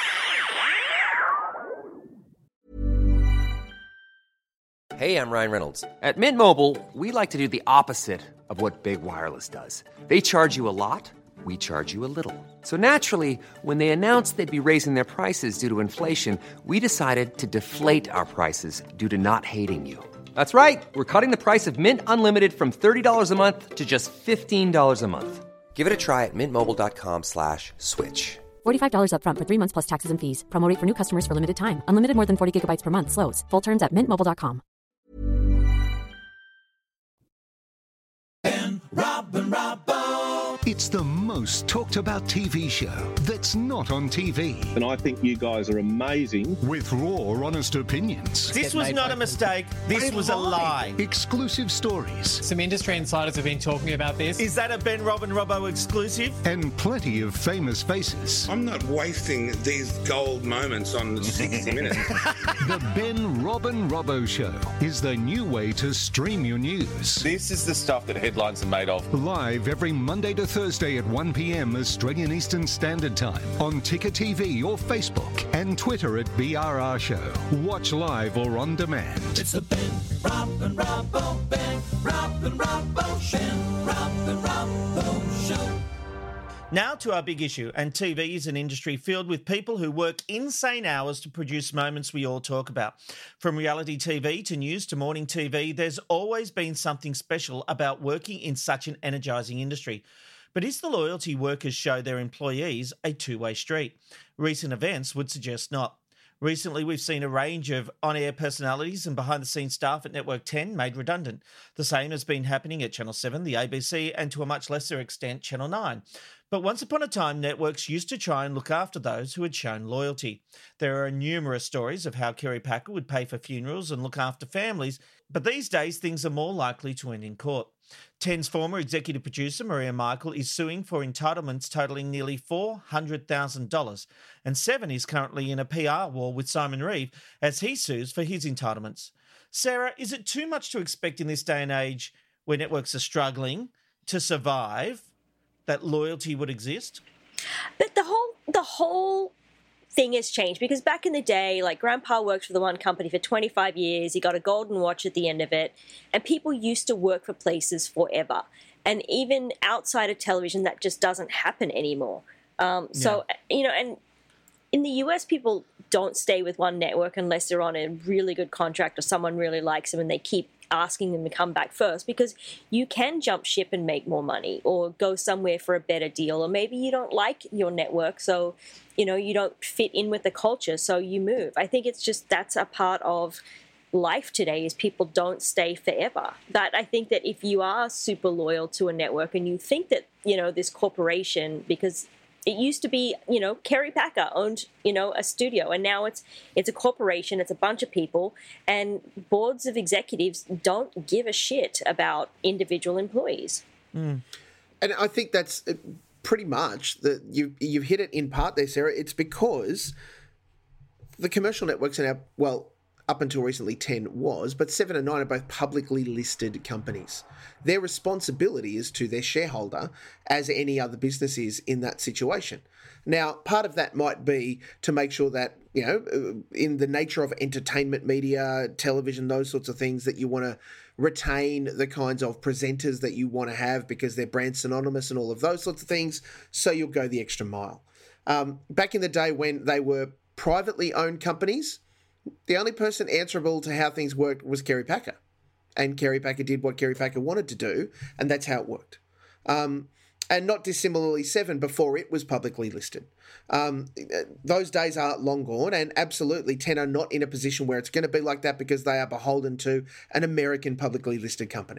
K: Hey, I'm Ryan Reynolds. At Mint Mobile, we like to do the opposite of what Big Wireless does. They charge you a lot. We charge you a little. So naturally, when they announced they'd be raising their prices due to inflation, we decided to deflate our prices due to not hating you. That's right. We're cutting the price of Mint Unlimited from thirty dollars a month to just fifteen dollars a month. Give it a try at mintmobile.com slash switch.
L: forty-five dollars up front for three months plus taxes and fees. Promo rate for new customers for limited time. Unlimited more than forty gigabytes per month. Slows full terms at mint mobile dot com.
D: Ben, Robin, Robbo. It's the most talked about T V show that's not on T V.
M: And I think you guys are amazing.
D: With raw, honest opinions.
C: This was not a mistake. This was a lie.
D: Exclusive stories.
F: Some industry insiders have been talking about this.
C: Is that a Ben, Robin, Robbo exclusive?
D: And plenty of famous faces.
N: I'm not wasting these gold moments on sixty minutes.
D: The Ben, Robin, Robbo Show is the new way to stream your news.
O: This is the stuff that headlines are made of.
D: Live every Monday to Thursday at one p.m. Australian Eastern Standard Time on Ticker T V or Facebook and Twitter at B R R Show. Watch live or on demand.
P: It's the Ben, Robin, Robbo, Ben, Robin, Robbo, Ben, Robin, Robbo Show.
C: Now to our big issue, and T V is an industry filled with people who work insane hours to produce moments we all talk about. From reality T V to news to morning T V, there's always been something special about working in such an energising industry. But is the loyalty workers show their employees a two-way street? Recent events would suggest not. Recently, we've seen a range of on-air personalities and behind-the-scenes staff at Network ten made redundant. The same has been happening at Channel seven, the A B C, and to a much lesser extent, Channel nine. But once upon a time, networks used to try and look after those who had shown loyalty. There are numerous stories of how Kerry Packer would pay for funerals and look after families, but these days things are more likely to end in court. ten's former executive producer, Maria Michael, is suing for entitlements totalling nearly four hundred thousand dollars, and Seven is currently in a P R war with Simon Reeve as he sues for his entitlements. Sarah, is it too much to expect in this day and age where networks are struggling to survive that loyalty would exist?
E: But the whole the whole thing has changed, because back in the day, like, Grandpa worked for the one company for twenty-five years, he got a golden watch at the end of it, and people used to work for places forever. And even outside of television, that just doesn't happen anymore. Um, so, yeah. you know, and in the U S, people don't stay with one network unless they're on a really good contract or someone really likes them and they keep asking them to come back first, because you can jump ship and make more money or go somewhere for a better deal, or maybe you don't like your network, so you know you don't fit in with the culture, so you move. I think it's just that's a part of life today, is people don't stay forever. But I think that if you are super loyal to a network and you think that, you know, this corporation, because it used to be, you know, Kerry Packer owned, you know, a studio, and now it's it's a corporation, it's a bunch of people, and boards of executives don't give a shit about individual employees.
G: Mm. And I think that's pretty much, that you, you've hit it in part there, Sarah. It's because the commercial networks are now, well, up until recently ten was, but seven and nine are both publicly listed companies. Their responsibility is to their shareholder, as any other business is in that situation. Now, part of that might be to make sure that, you know, in the nature of entertainment media, television, those sorts of things, that you want to retain the kinds of presenters that you want to have because they're brand synonymous and all of those sorts of things, so you'll go the extra mile. Um, back in the day when they were privately owned companies, the only person answerable to how things worked was Kerry Packer. And Kerry Packer did what Kerry Packer wanted to do, and that's how it worked. Um, and not dissimilarly, Seven, before it was publicly listed. Um, those days are long gone, and absolutely ten are not in a position where it's going to be like that because they are beholden to an American publicly listed company.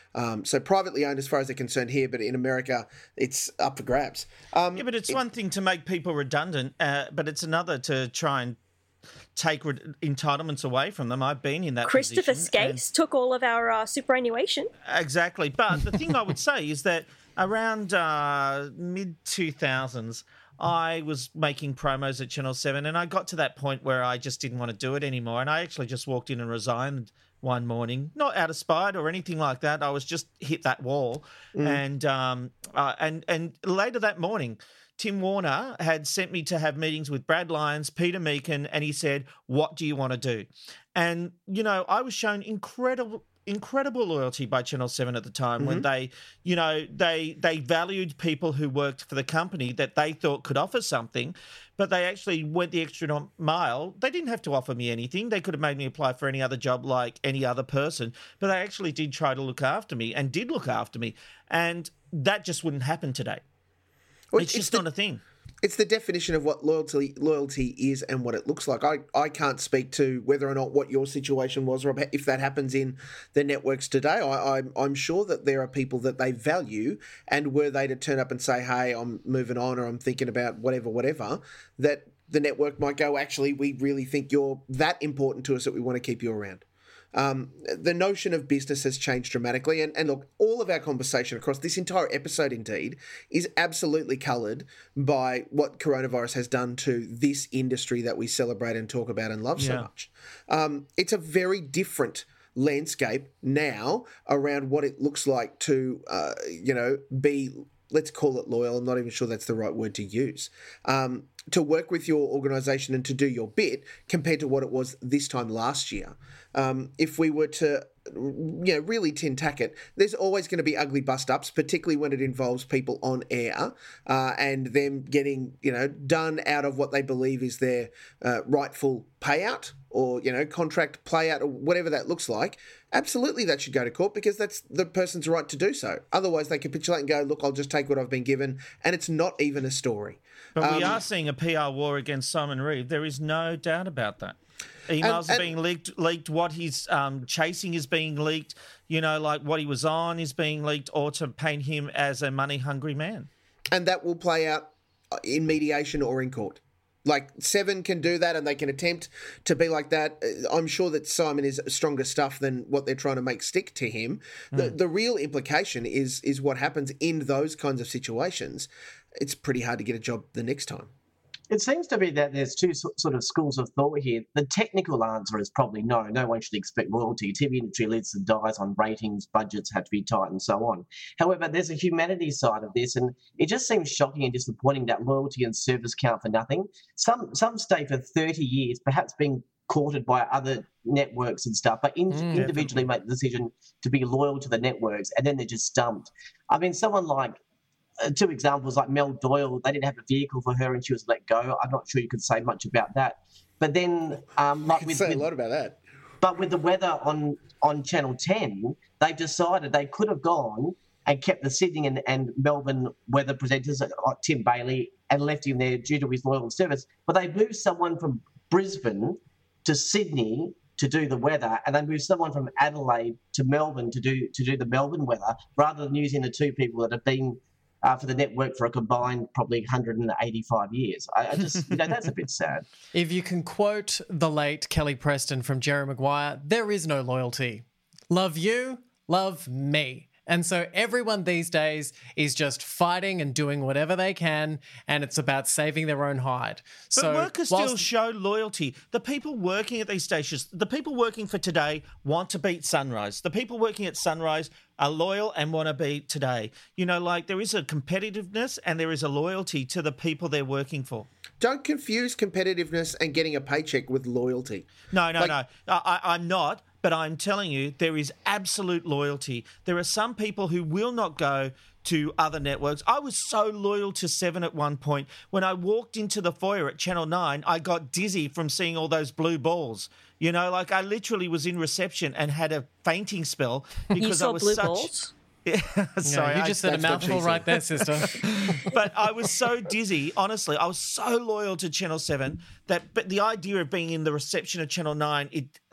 G: Um, so privately owned as far as they're concerned here, but in America, it's up for grabs. Um,
C: yeah, but it's
G: it,
C: one thing to make people redundant, uh, but it's another to try and take re- entitlements away from them. I've been in that
E: Christopher
C: position.
E: Skase and... took all of our uh, superannuation.
C: Exactly. But the thing I would say is that around uh, mid two thousands, I was making promos at Channel seven, and I got to that point where I just didn't want to do it anymore. And I actually just walked in and resigned one morning, not out of spite or anything like that. I was just hit that wall. Mm. And, um, uh, and, and later that morning, Tim Warner had sent me to have meetings with Brad Lyons, Peter Meakin, and he said, what do you want to do? And, you know, I was shown incredible incredible loyalty by Channel seven at the time, mm-hmm. when they, you know, they they valued people who worked for the company that they thought could offer something, but they actually went the extra mile. They didn't have to offer me anything. They could have made me apply for any other job like any other person, but they actually did try to look after me and did look after me. And that just wouldn't happen today. Well, it's, it's just the, not a thing.
G: It's the definition of what loyalty loyalty is and what it looks like. I, I can't speak to whether or not what your situation was, or if that happens in the networks today. I, I'm, I'm sure that there are people that they value, and were they to turn up and say, hey, I'm moving on, or I'm thinking about whatever, whatever, that the network might go, actually, we really think you're that important to us that we want to keep you around. Um, the notion of business has changed dramatically. And, and look, all of our conversation across this entire episode, indeed, is absolutely coloured by what coronavirus has done to this industry that we celebrate and talk about and love yeah. so much. Um, it's a very different landscape now around what it looks like to, uh, you know, be, let's call it loyal. I'm not even sure that's the right word to use. Um, to work with your organisation and to do your bit compared to what it was this time last year. Um, if we were to, you know, really tin tack it, there's always going to be ugly bust-ups, particularly when it involves people on air uh, and them getting, you know, done out of what they believe is their uh, rightful payout or, you know, contract playout or whatever that looks like. Absolutely, that should go to court because that's the person's right to do so. Otherwise, they capitulate and go, look, I'll just take what I've been given, and it's not even a story.
C: But um, we are seeing a P R war against Simon Reeve. There is no doubt about that. Emails and, and, are being leaked, leaked. What he's um, chasing is being leaked. You know, like what he was on is being leaked, or to paint him as a money-hungry man.
G: And that will play out in mediation or in court. Like Seven can do that, and they can attempt to be like that. I'm sure that Simon is stronger stuff than what they're trying to make stick to him. Mm. The the real implication is is what happens in those kinds of situations. It's pretty hard to get a job the next time.
H: It seems to be that there's two sort of schools of thought here. The technical answer is probably no. No one should expect loyalty. T V industry lives and dies on ratings, budgets have to be tight and so on. However, there's a humanities side of this, and it just seems shocking and disappointing that loyalty and service count for nothing. Some some stay for thirty years, perhaps being courted by other networks and stuff, but in, mm, individually definitely. make the decision to be loyal to the networks, and then they're just stumped. I mean, someone like Uh, two examples like Mel Doyle, they didn't have a vehicle for her and she was let go. I'm not sure you could say much about that. But then... Um, like
G: I can
H: with,
G: say
H: with,
G: a lot about that.
H: But with the weather on, on Channel ten, they decided they could have gone and kept the Sydney and, and Melbourne weather presenters like Tim Bailey and left him there due to his loyal service. But they moved someone from Brisbane to Sydney to do the weather, and they moved someone from Adelaide to Melbourne to do to do the Melbourne weather, rather than using the two people that have been Uh, for the network for a combined probably one hundred eighty-five years. I, I just, you know, that's a bit sad.
F: If you can quote the late Kelly Preston from Jerry Maguire, there is no loyalty. Love you, love me. And so everyone these days is just fighting and doing whatever they can, and it's about saving their own hide.
C: But
F: so
C: workers
F: whilst-
C: still show loyalty. The people working at these stations, the people working for Today want to beat Sunrise. The people working at Sunrise are loyal and want to beat Today. You know, like there is a competitiveness and there is a loyalty to the people they're working for.
G: Don't confuse competitiveness and getting a paycheck with loyalty.
C: No, no,
G: like-
C: no. I, I'm not. But I'm telling you, there is absolute loyalty. There are some people who will not go to other networks. I was so loyal to Seven at one point. When I walked into the foyer at Channel nine, I got dizzy from seeing all those blue balls. You know, like I literally was in reception and had a fainting spell because
E: you saw
C: I was
E: blue
C: such...
E: balls?
C: Yeah, sorry,
F: no, you just
C: I,
F: said a mouthful right there, sister.
C: But I was so dizzy, honestly. I was so loyal to Channel seven that, but the idea of being in the reception of Channel nine, it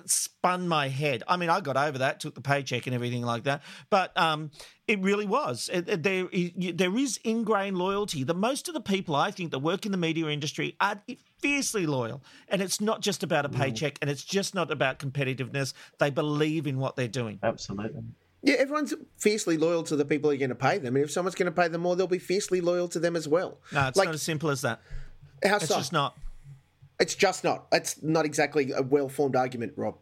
C: spun my head. I mean, I got over that, took the paycheck and everything like that. But um, it really was. It, it, there, it, there is ingrained loyalty. The most of the people, I think, that work in the media industry are fiercely loyal. And it's not just about a paycheck, and it's just not about competitiveness. They believe in what they're doing.
H: Absolutely.
G: Yeah, everyone's fiercely loyal to the people who are going to pay them. And if someone's going to pay them more, they'll be fiercely loyal to them as well.
C: No, it's
G: like,
C: not as simple as that.
G: How
C: it's
G: so?
C: just not.
G: It's just not. It's not exactly a well-formed argument, Rob.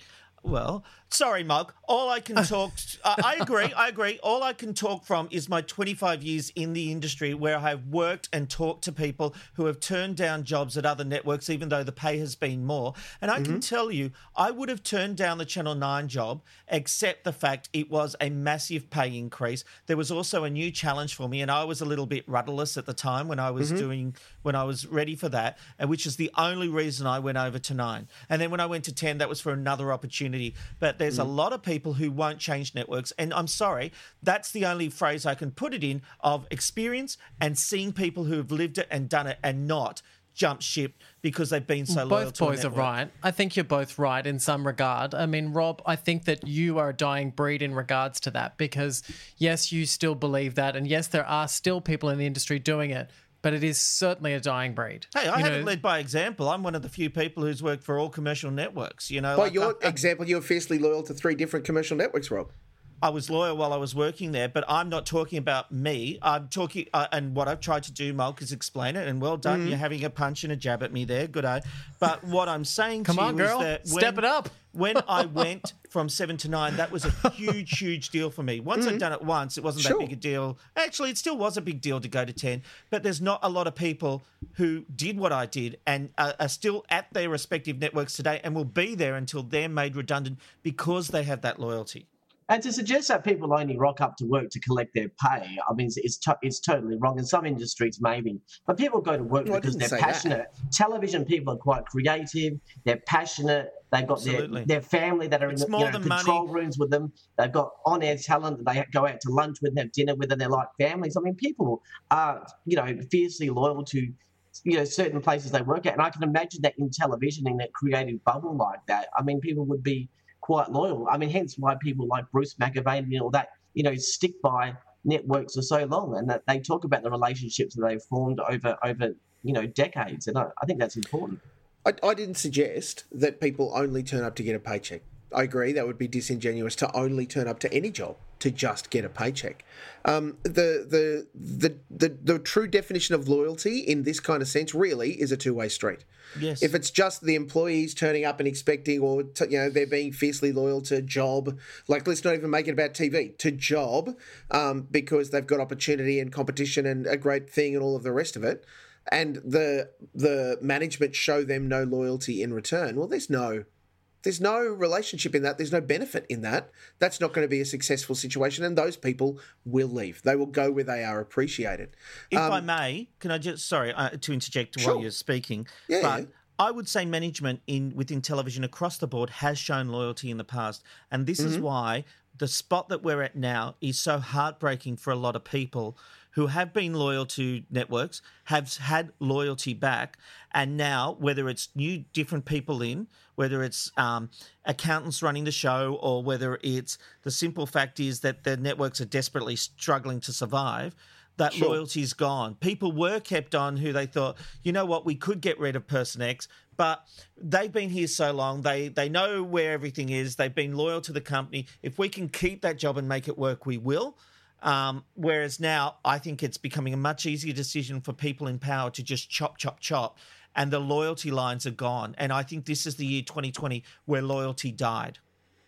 C: Well, sorry, Mug. All I can talk... uh, I agree, I agree. All I can talk from is my twenty-five years in the industry where I have worked and talked to people who have turned down jobs at other networks even though the pay has been more. And I mm-hmm. can tell you, I would have turned down the Channel nine job except the fact it was a massive pay increase. There was also a new challenge for me, and I was a little bit rudderless at the time when I was mm-hmm. doing... when I was ready for that, and which is the only reason I went over to nine. And then when I went to ten, that was for another opportunity. But there's mm. a lot of people who won't change networks. And I'm sorry, that's the only phrase I can put it in of experience and seeing people who have lived it and done it and not jump ship because they've been so loyal
F: both
C: to a
F: boys are
C: network.
F: right. I think you're both right in some regard. I mean, Rob, I think that you are a dying breed in regards to that because, yes, you still believe that. And yes, there are still people in the industry doing it. But it is certainly a dying breed.
C: Hey, I
F: you
C: haven't
F: know,
C: led by example. I'm one of the few people who's worked for all commercial networks. You know,
G: by
C: like
G: your
C: I, I,
G: example, you're fiercely loyal to three different commercial networks, Rob.
C: I was loyal while I was working there, but I'm not talking about me. I'm talking, uh, and what I've tried to do, Mulk, is explain it. And well done, mm. you're having a punch and a jab at me there. Good eye. But what I'm saying
F: Come
C: to
F: on,
C: you
F: girl.
C: is that when,
F: step it up.
C: when I went from seven to nine, that was a huge, huge deal for me. Once mm. I'd done it once, it wasn't
G: sure.
C: that big a deal. Actually, it still was a big deal to go to ten, but there's not a lot of people who did what I did and are, are still at their respective networks today and will be there until they're made redundant because they have that loyalty.
H: And to suggest that people only rock up to work to collect their pay, I mean, it's it's, to, it's totally wrong. In some industries, maybe. But people go to work
G: no,
H: because they're passionate. That. Television people are quite creative. They're passionate. They've got their, their family that are
C: it's
H: in the
C: more
H: you know,
C: than
H: control
C: money.
H: rooms with them. They've got on-air talent that they go out to lunch with and have dinner with, and they're like families. I mean, people are, you know, fiercely loyal to, you know, certain places they work at. And I can imagine that in television, in that creative bubble like that, I mean, people would be quite loyal. I mean, hence why people like Bruce McAvaney and all that, you know, stick by networks for so long, and that they talk about the relationships that they've formed over, over you know, decades. And I, I think that's important.
G: I, I didn't suggest that people only turn up to get a paycheck. I agree that would be disingenuous to only turn up to any job to just get a paycheck. Um, the, the the the the true definition of loyalty in this kind of sense really is a two-way street.
C: Yes.
G: If it's just the employees turning up and expecting, or to, you know, they're being fiercely loyal to job, like let's not even make it about T V, to job, um, because they've got opportunity and competition and a great thing and all of the rest of it, and the the management show them no loyalty in return. Well, there's no. There's no relationship in that. There's no benefit in that. That's not going to be a successful situation, and those people will leave. They will go where they are appreciated.
C: If
G: um,
C: I may, can I just, sorry uh, to interject
G: sure.
C: while you're speaking,
G: yeah,
C: but
G: yeah.
C: I would say management in within television across the board has shown loyalty in the past, and this mm-hmm. is why the spot that we're at now is so heartbreaking for a lot of people who have been loyal to networks, have had loyalty back, and now, whether it's new, different people in, whether it's um, accountants running the show, or whether it's the simple fact is that the networks are desperately struggling to survive, that
G: sure.
C: loyalty's gone. People were kept on who they thought, you know what, we could get rid of person X, but they've been here so long, they they know where everything is, they've been loyal to the company. If we can keep that job and make it work, we will. Um, whereas now, I think it's becoming a much easier decision for people in power to just chop, chop, chop, and the loyalty lines are gone. And I think this is the year twenty twenty where loyalty died.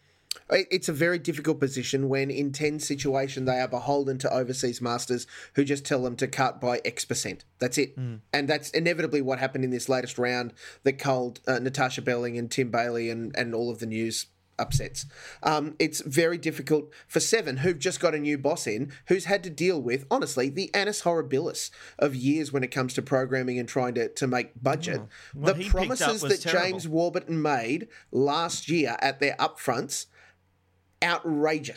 G: It's a very difficult position when in ten situation they are beholden to overseas masters who just tell them to cut by X percent. That's it. Mm. And that's inevitably what happened in this latest round that culled uh, Natasha Belling and Tim Bailey and, and all of the news upsets. Um, it's very difficult for Seven, who've just got a new boss in, who's had to deal with, honestly, the annus horribilis of years when it comes to programming and trying to, to make budget.
C: Oh. What
G: the
C: he
G: promises that
C: terrible.
G: James Warburton made last year at their upfronts, outrageous.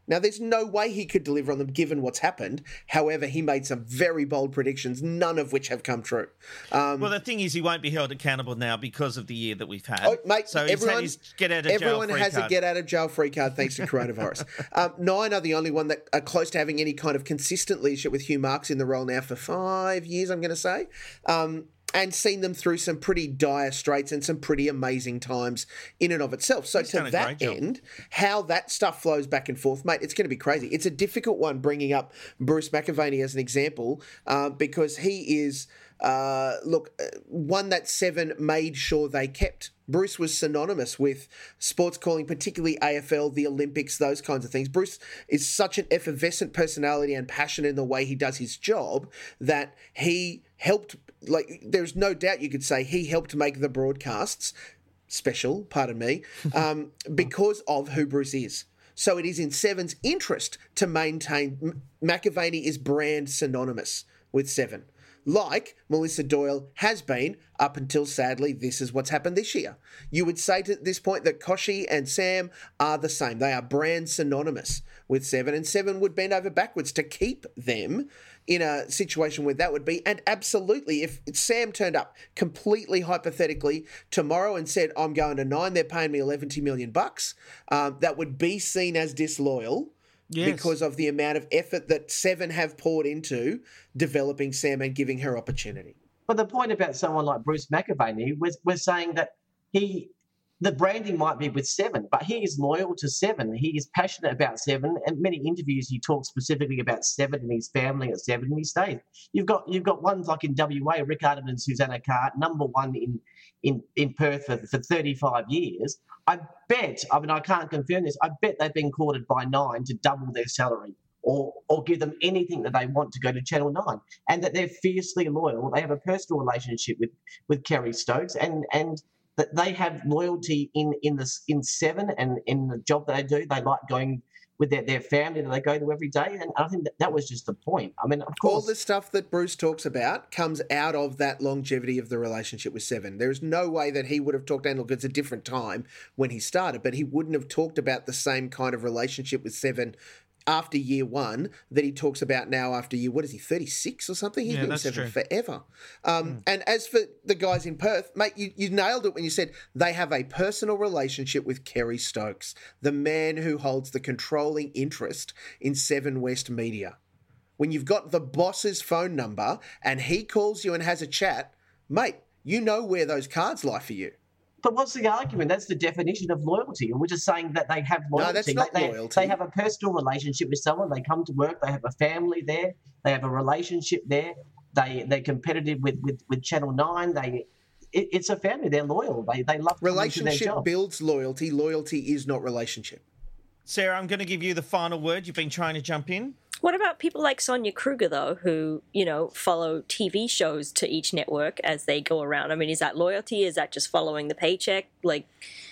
G: Now, there's no way he could deliver on them given what's happened. However, he made some very bold predictions, none of which have come true. Um,
C: well, the thing is, he won't be held accountable now because of the year that we've had.
G: Oh, mate,
C: so he's had his get out of
G: everyone
C: jail free
G: has
C: card.
G: a get out of jail free card thanks to coronavirus. um, Nine are the only one that are close to having any kind of consistent leadership with Hugh Marks in the role now for five years, I'm going to say. Um, and seen them through some pretty dire straits and some pretty amazing times in and of itself. So
C: He's done
G: to
C: a
G: that
C: great job.
G: end, how that stuff flows back and forth, mate, it's going to be crazy. It's a difficult one bringing up Bruce McAvaney as an example uh, because he is, uh, look, uh, one that Seven made sure they kept. Bruce was synonymous with sports calling, particularly A F L, the Olympics, those kinds of things. Bruce is such an effervescent personality and passionate in the way he does his job that he helped, like, there's no doubt you could say he helped make the broadcasts special, pardon me, um, because of who Bruce is. So it is in Seven's interest to maintain, M- McAvaney is brand synonymous with Seven. Like Melissa Doyle has been up until, sadly, this is what's happened this year. You would say to this point that Koshi and Sam are the same. They are brand synonymous with Seven, and Seven would bend over backwards to keep them in a situation where that would be. And absolutely, if Sam turned up completely hypothetically tomorrow and said, I'm going to Nine, they're paying me eleven million bucks, um, that would be seen as disloyal. Yes. Because of the amount of effort that Seven have poured into developing Sam and giving her opportunity.
H: But the point about someone like Bruce McAvaney was, was saying that he, the branding might be with Seven, but he is loyal to Seven. He is passionate about Seven. And many interviews he talks specifically about Seven and his family at Seven, and he stays. You've got you've got ones like in W A, Rick Arden and Susanna Carr, number one in in, in Perth for, for thirty-five years. I bet, I mean, I can't confirm this, I bet they've been courted by Nine to double their salary or or give them anything that they want to go to Channel nine, and that they're fiercely loyal. They have a personal relationship with, with Kerry Stokes, and and that they have loyalty in in the in Seven and in the job that they do. They like going with their, their family that they go to every day, and I think that, that was just the point. I mean, of course,
G: all the stuff that Bruce talks about comes out of that longevity of the relationship with Seven. There's no way that he would have talked, and look, it's a different time when he started, but he wouldn't have talked about the same kind of relationship with Seven after year one that he talks about now after year, what is he, thirty-six or something? He's
C: Yeah,
G: been with
C: that's
G: Seven
C: true.
G: forever. Um, mm. And as for the guys in Perth, mate, you, you nailed it when you said they have a personal relationship with Kerry Stokes, the man who holds the controlling interest in Seven West Media. When you've got the boss's phone number and he calls you and has a chat, mate, you know where those cards lie for you.
H: But what's the argument? That's the definition of loyalty. And we're just saying that they have loyalty.
G: No, that's not
H: they,
G: loyalty.
H: They have a personal relationship with someone. They come to work. They have a family there. They have a relationship there. They, they're competitive with, with, with Channel nine. They, it, it's a family. They're loyal. They, they love coming to their
G: Relationship
H: job.
G: builds loyalty. Loyalty is not relationship.
C: Sarah, I'm going to give you the final word. You've been trying to jump in.
E: What about people like Sonia Kruger, though, who, you know, follow T V shows to each network as they go around? I mean, is that loyalty? Is that just following the paycheck? Like,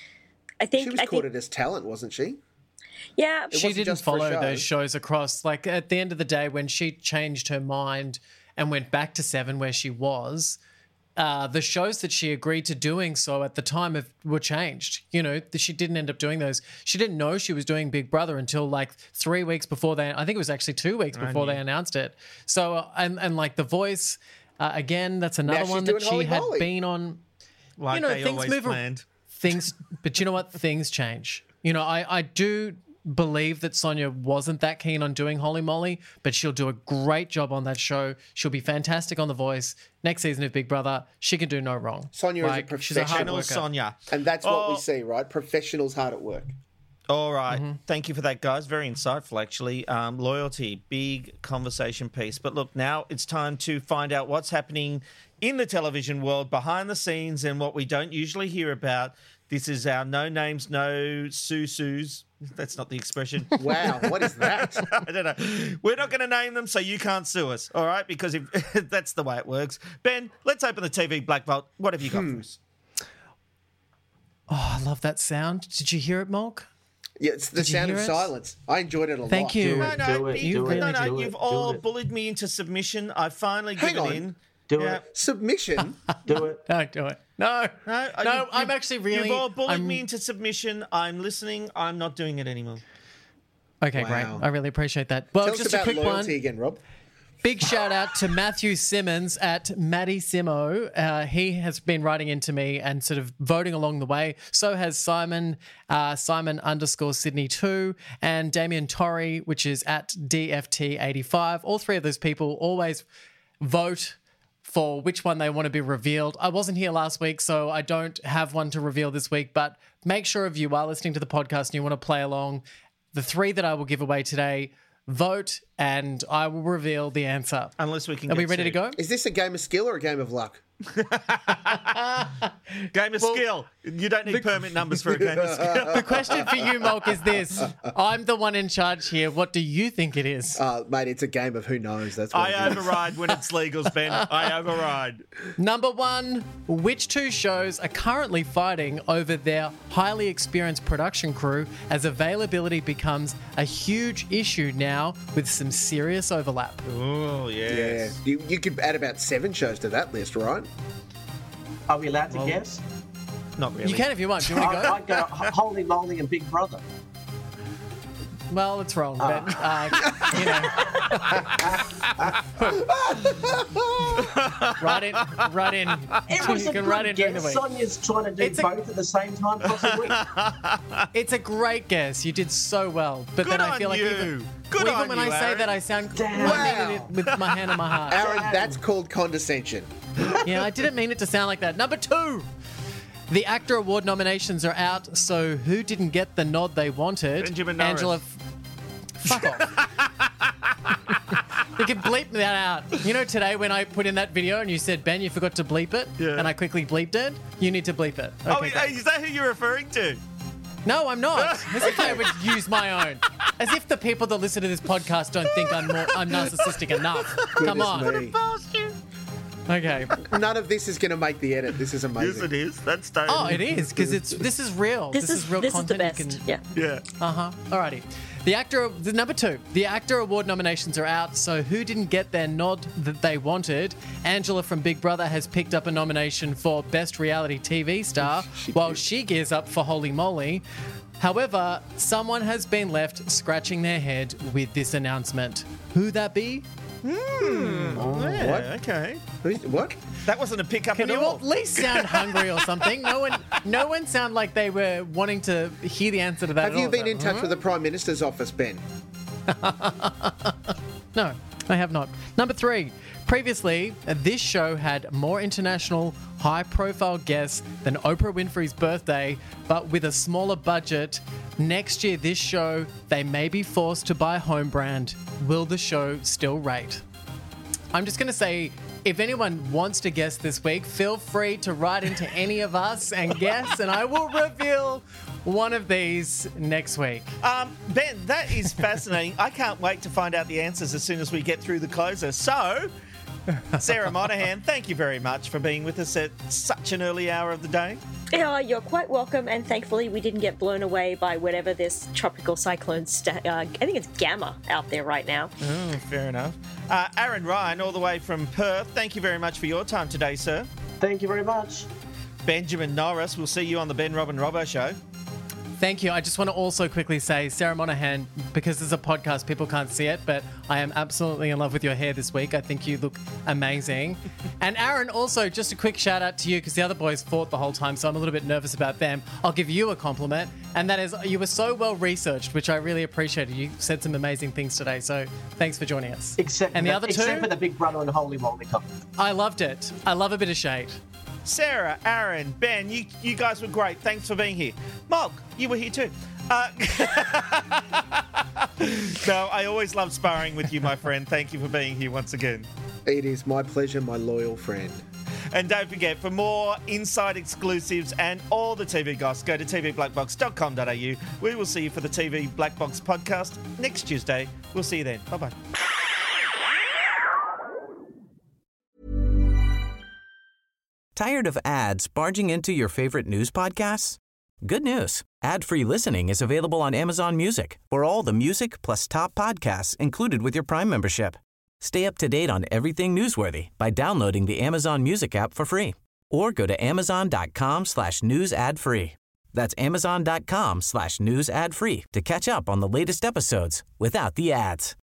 E: I think...
G: She was
E: I
G: courted
E: think,
G: as talent, wasn't she?
E: Yeah.
G: It
F: She
G: wasn't
F: didn't
G: just for a
F: follow
G: show.
F: those shows across. Like, at the end of the day, when she changed her mind and went back to Seven where she was, uh, the shows that she agreed to doing so at the time have, were changed. You know, she didn't end up doing those. She didn't know she was doing Big Brother until like three weeks before they, I think it was actually two weeks before they announced it. So, uh, and, and like The Voice, uh, again, that's another
G: she's
F: one that
G: doing
F: she
G: Holly
F: had
G: Molly.
F: been on.
C: Like
F: you know,
C: they
F: things
C: always
F: move ar-
C: planned.
F: Things, but you know what? Things change. You know, I, I do believe that Sonia wasn't that keen on doing Holly Molly, but she'll do a great job on that show. She'll be fantastic on The Voice. Next season of Big Brother, she can do no wrong.
G: Sonia
F: Like,
G: is a
F: she's a hard
G: professional.
F: worker.
C: Sonia.
G: And that's what
C: Oh.
G: we see, right? Professionals hard at work.
C: All right. Thank you for that, guys. Very insightful, actually. Um, loyalty, big conversation piece. But look, now it's time to find out what's happening in the television world behind the scenes and what we don't usually hear about. This is our no names, no Susus. That's not the expression.
G: Wow, what is that?
C: I don't know. We're not going to name them, so you can't sue us, all right? Because if that's the way it works. Ben, let's open the T V Black Vault. What have you got for us?
F: Oh, I love that sound. Did you hear it, Molk?
G: Yeah, it's the
F: Did you
G: sound of
F: hear it?
G: silence. I enjoyed it a lot.
F: Thank you.
H: Do
C: No,
H: it,
C: no,
H: do it,
C: you,
H: do it,
C: no, no.
H: do
C: You've
H: it,
C: all
H: do it.
C: bullied me into submission. I finally
G: Hang
C: given
G: on.
C: in.
H: Do
C: Yeah.
H: it.
G: Submission.
H: Do it.
F: Don't do it. No.
C: No, uh,
F: No,
C: you-
F: I'm
C: you've-
F: actually really...
C: You've all bullied
F: I'm,
C: me into submission. I'm listening. I'm not doing it anymore.
F: Okay,
G: Wow.
F: great. I really appreciate that. Well,
G: Tell
F: just
G: us about
F: a quick
G: loyalty
F: one.
G: again, Rob.
F: Big shout out to Matthew Simmons at Matty Simo. Uh, he has been writing into me and sort of voting along the way. So has Simon, uh, Simon underscore Sydney two, and Damien Torrey, which is at D F T eighty-five. All three of those people always vote for which one they want to be revealed. I wasn't here last week, so I don't have one to reveal this week, but make sure if you are listening to the podcast and you want to play along, the three that I will give away today, vote and I will reveal the answer.
C: Unless we can
F: Are
C: get
F: we ready
C: sued.
F: to go?
G: Is this a game of skill or a game of luck?
C: Game of skill. You don't need permit numbers for a game of skill.
F: The question for you, Mulk, is this. I'm the one in charge here. What do you think it is?
G: Uh, mate, it's a game of who knows. That's what
C: I
G: it is.
C: override when it's legals, Ben. I override.
F: Number one, which two shows are currently fighting over their highly experienced production crew as availability becomes a huge issue now with some serious overlap?
C: Oh,
G: Yeah, you, you could add about seven shows to that list, right?
H: Are we allowed to
F: Well,
H: guess?
C: Not really.
F: You can if you want. Do you want to go?
H: I, I'd go H- Holy Moly and Big Brother.
F: Well, it's wrong, but, uh, you know. Right in, right in.
H: It was
F: You
H: a
F: can
H: good
F: write in during the
H: guess.
F: week.
H: Sonia's trying to do
F: It's a-
H: both at the same time, possibly.
F: It's a great guess. You did so well. But
C: Good
F: then I
C: on
F: feel like
C: you.
F: even,
C: Good
F: even
C: on
F: when
C: you,
F: I say
C: Aaron.
F: that, I sound
H: Damn.
F: I mean it with my hand on my heart.
G: Aaron, that's called condescension.
F: Yeah, I didn't mean it to sound like that. Number two. The ACTRA Award nominations are out, so who didn't get the nod they wanted?
C: Benjamin Norris.
F: Angela. F- Fuck off. You can bleep that out. You know, today when I put in that video and you said, Ben, you forgot to bleep it,
C: Yeah.
F: and I quickly bleeped it, you need to bleep it.
C: Oh,
F: Okay, great.
C: is that who you're referring to?
F: No, I'm not. As if I would use my own. As if the people that listen to this podcast don't think I'm more I'm narcissistic enough. Come on.
G: Goodness me.
F: Okay.
G: None of this is going to make the edit. This is amazing.
C: Yes, it is. That's David.
F: Oh, it is because it's this is real.
E: This, is,
F: real
E: this is the
F: content.
E: best.
F: You can,
E: Yeah.
C: Yeah.
F: Uh huh. Alrighty. The actor, the number two, the ACTRA Award nominations are out. So who didn't get their nod that they wanted? Angela from Big Brother has picked up a nomination for Best Reality T V Star, while she gears up for Holy Moly. However, someone has been left scratching their head with this announcement. Who that be?
C: Hmm. Yeah,
G: What?
C: okay.
G: Who's- What?
C: That wasn't a pickup
F: Can you
C: anymore.
F: at least sound hungry or something? No one, no one sound like they were wanting to hear the answer to that.
G: Have
F: at
G: you
F: all.
G: been in
F: So,
G: touch with the Prime Minister's office, Ben?
F: No, I have not. Number three. Previously, this show had more international, high-profile guests than Oprah Winfrey's birthday, but with a smaller budget. Next year, this show, they may be forced to buy home brand. Will the show still rate? I'm just going to say, if anyone wants to guess this week, feel free to write into any of us and guess, and I will reveal one of these next week.
C: Um, Ben, that is fascinating. I can't wait to find out the answers as soon as we get through the closer. So, Sarah Monahan, thank you very much for being with us at such an early hour of the day.
E: Yeah, you're quite welcome, and thankfully we didn't get blown away by whatever this tropical cyclone, sta- uh, I think it's Gamma out there right now.
C: Oh, fair enough. Uh, Aaron Ryan, all the way from Perth, thank you very much for your time today, sir.
H: Thank you very much.
C: Benjamin Norris, we'll see you on the Ben Robin Robbo show.
F: Thank you. I just want to also quickly say, Sarah Monahan, because this is a podcast, people can't see it, but I am absolutely in love with your hair this week. I think you look amazing. And Aaron, also, just a quick shout out to you, because the other boys fought the whole time, so I'm a little bit nervous about them. I'll give you a compliment, and that is you were so well researched, which I really appreciated. You said some amazing things today, so thanks for joining us.
H: Except,
F: and
H: for
F: the other
H: except
F: two,
H: for the Big Brother and Holy Moly couple.
F: I loved it. I love a bit of shade.
C: Sarah, Aaron, Ben, you, you guys were great. Thanks for being here. Mark, you were here too. Uh, no, I always love sparring with you, my friend. Thank you for being here once again.
G: It is my pleasure, my loyal friend.
C: And don't forget, for more inside exclusives and all the T V goss, go to t v black box dot com dot a u. We will see you for the T V Black Box podcast next Tuesday. We'll see you then. Bye-bye.
B: Tired of ads barging into your favorite news podcasts? Good news. Ad-free listening is available on Amazon Music for all the music plus top podcasts included with your Prime membership. Stay up to date on everything newsworthy by downloading the Amazon Music app for free or go to amazon dot com slash news ad free. That's amazon.com slash news ad free to catch up on the latest episodes without the ads.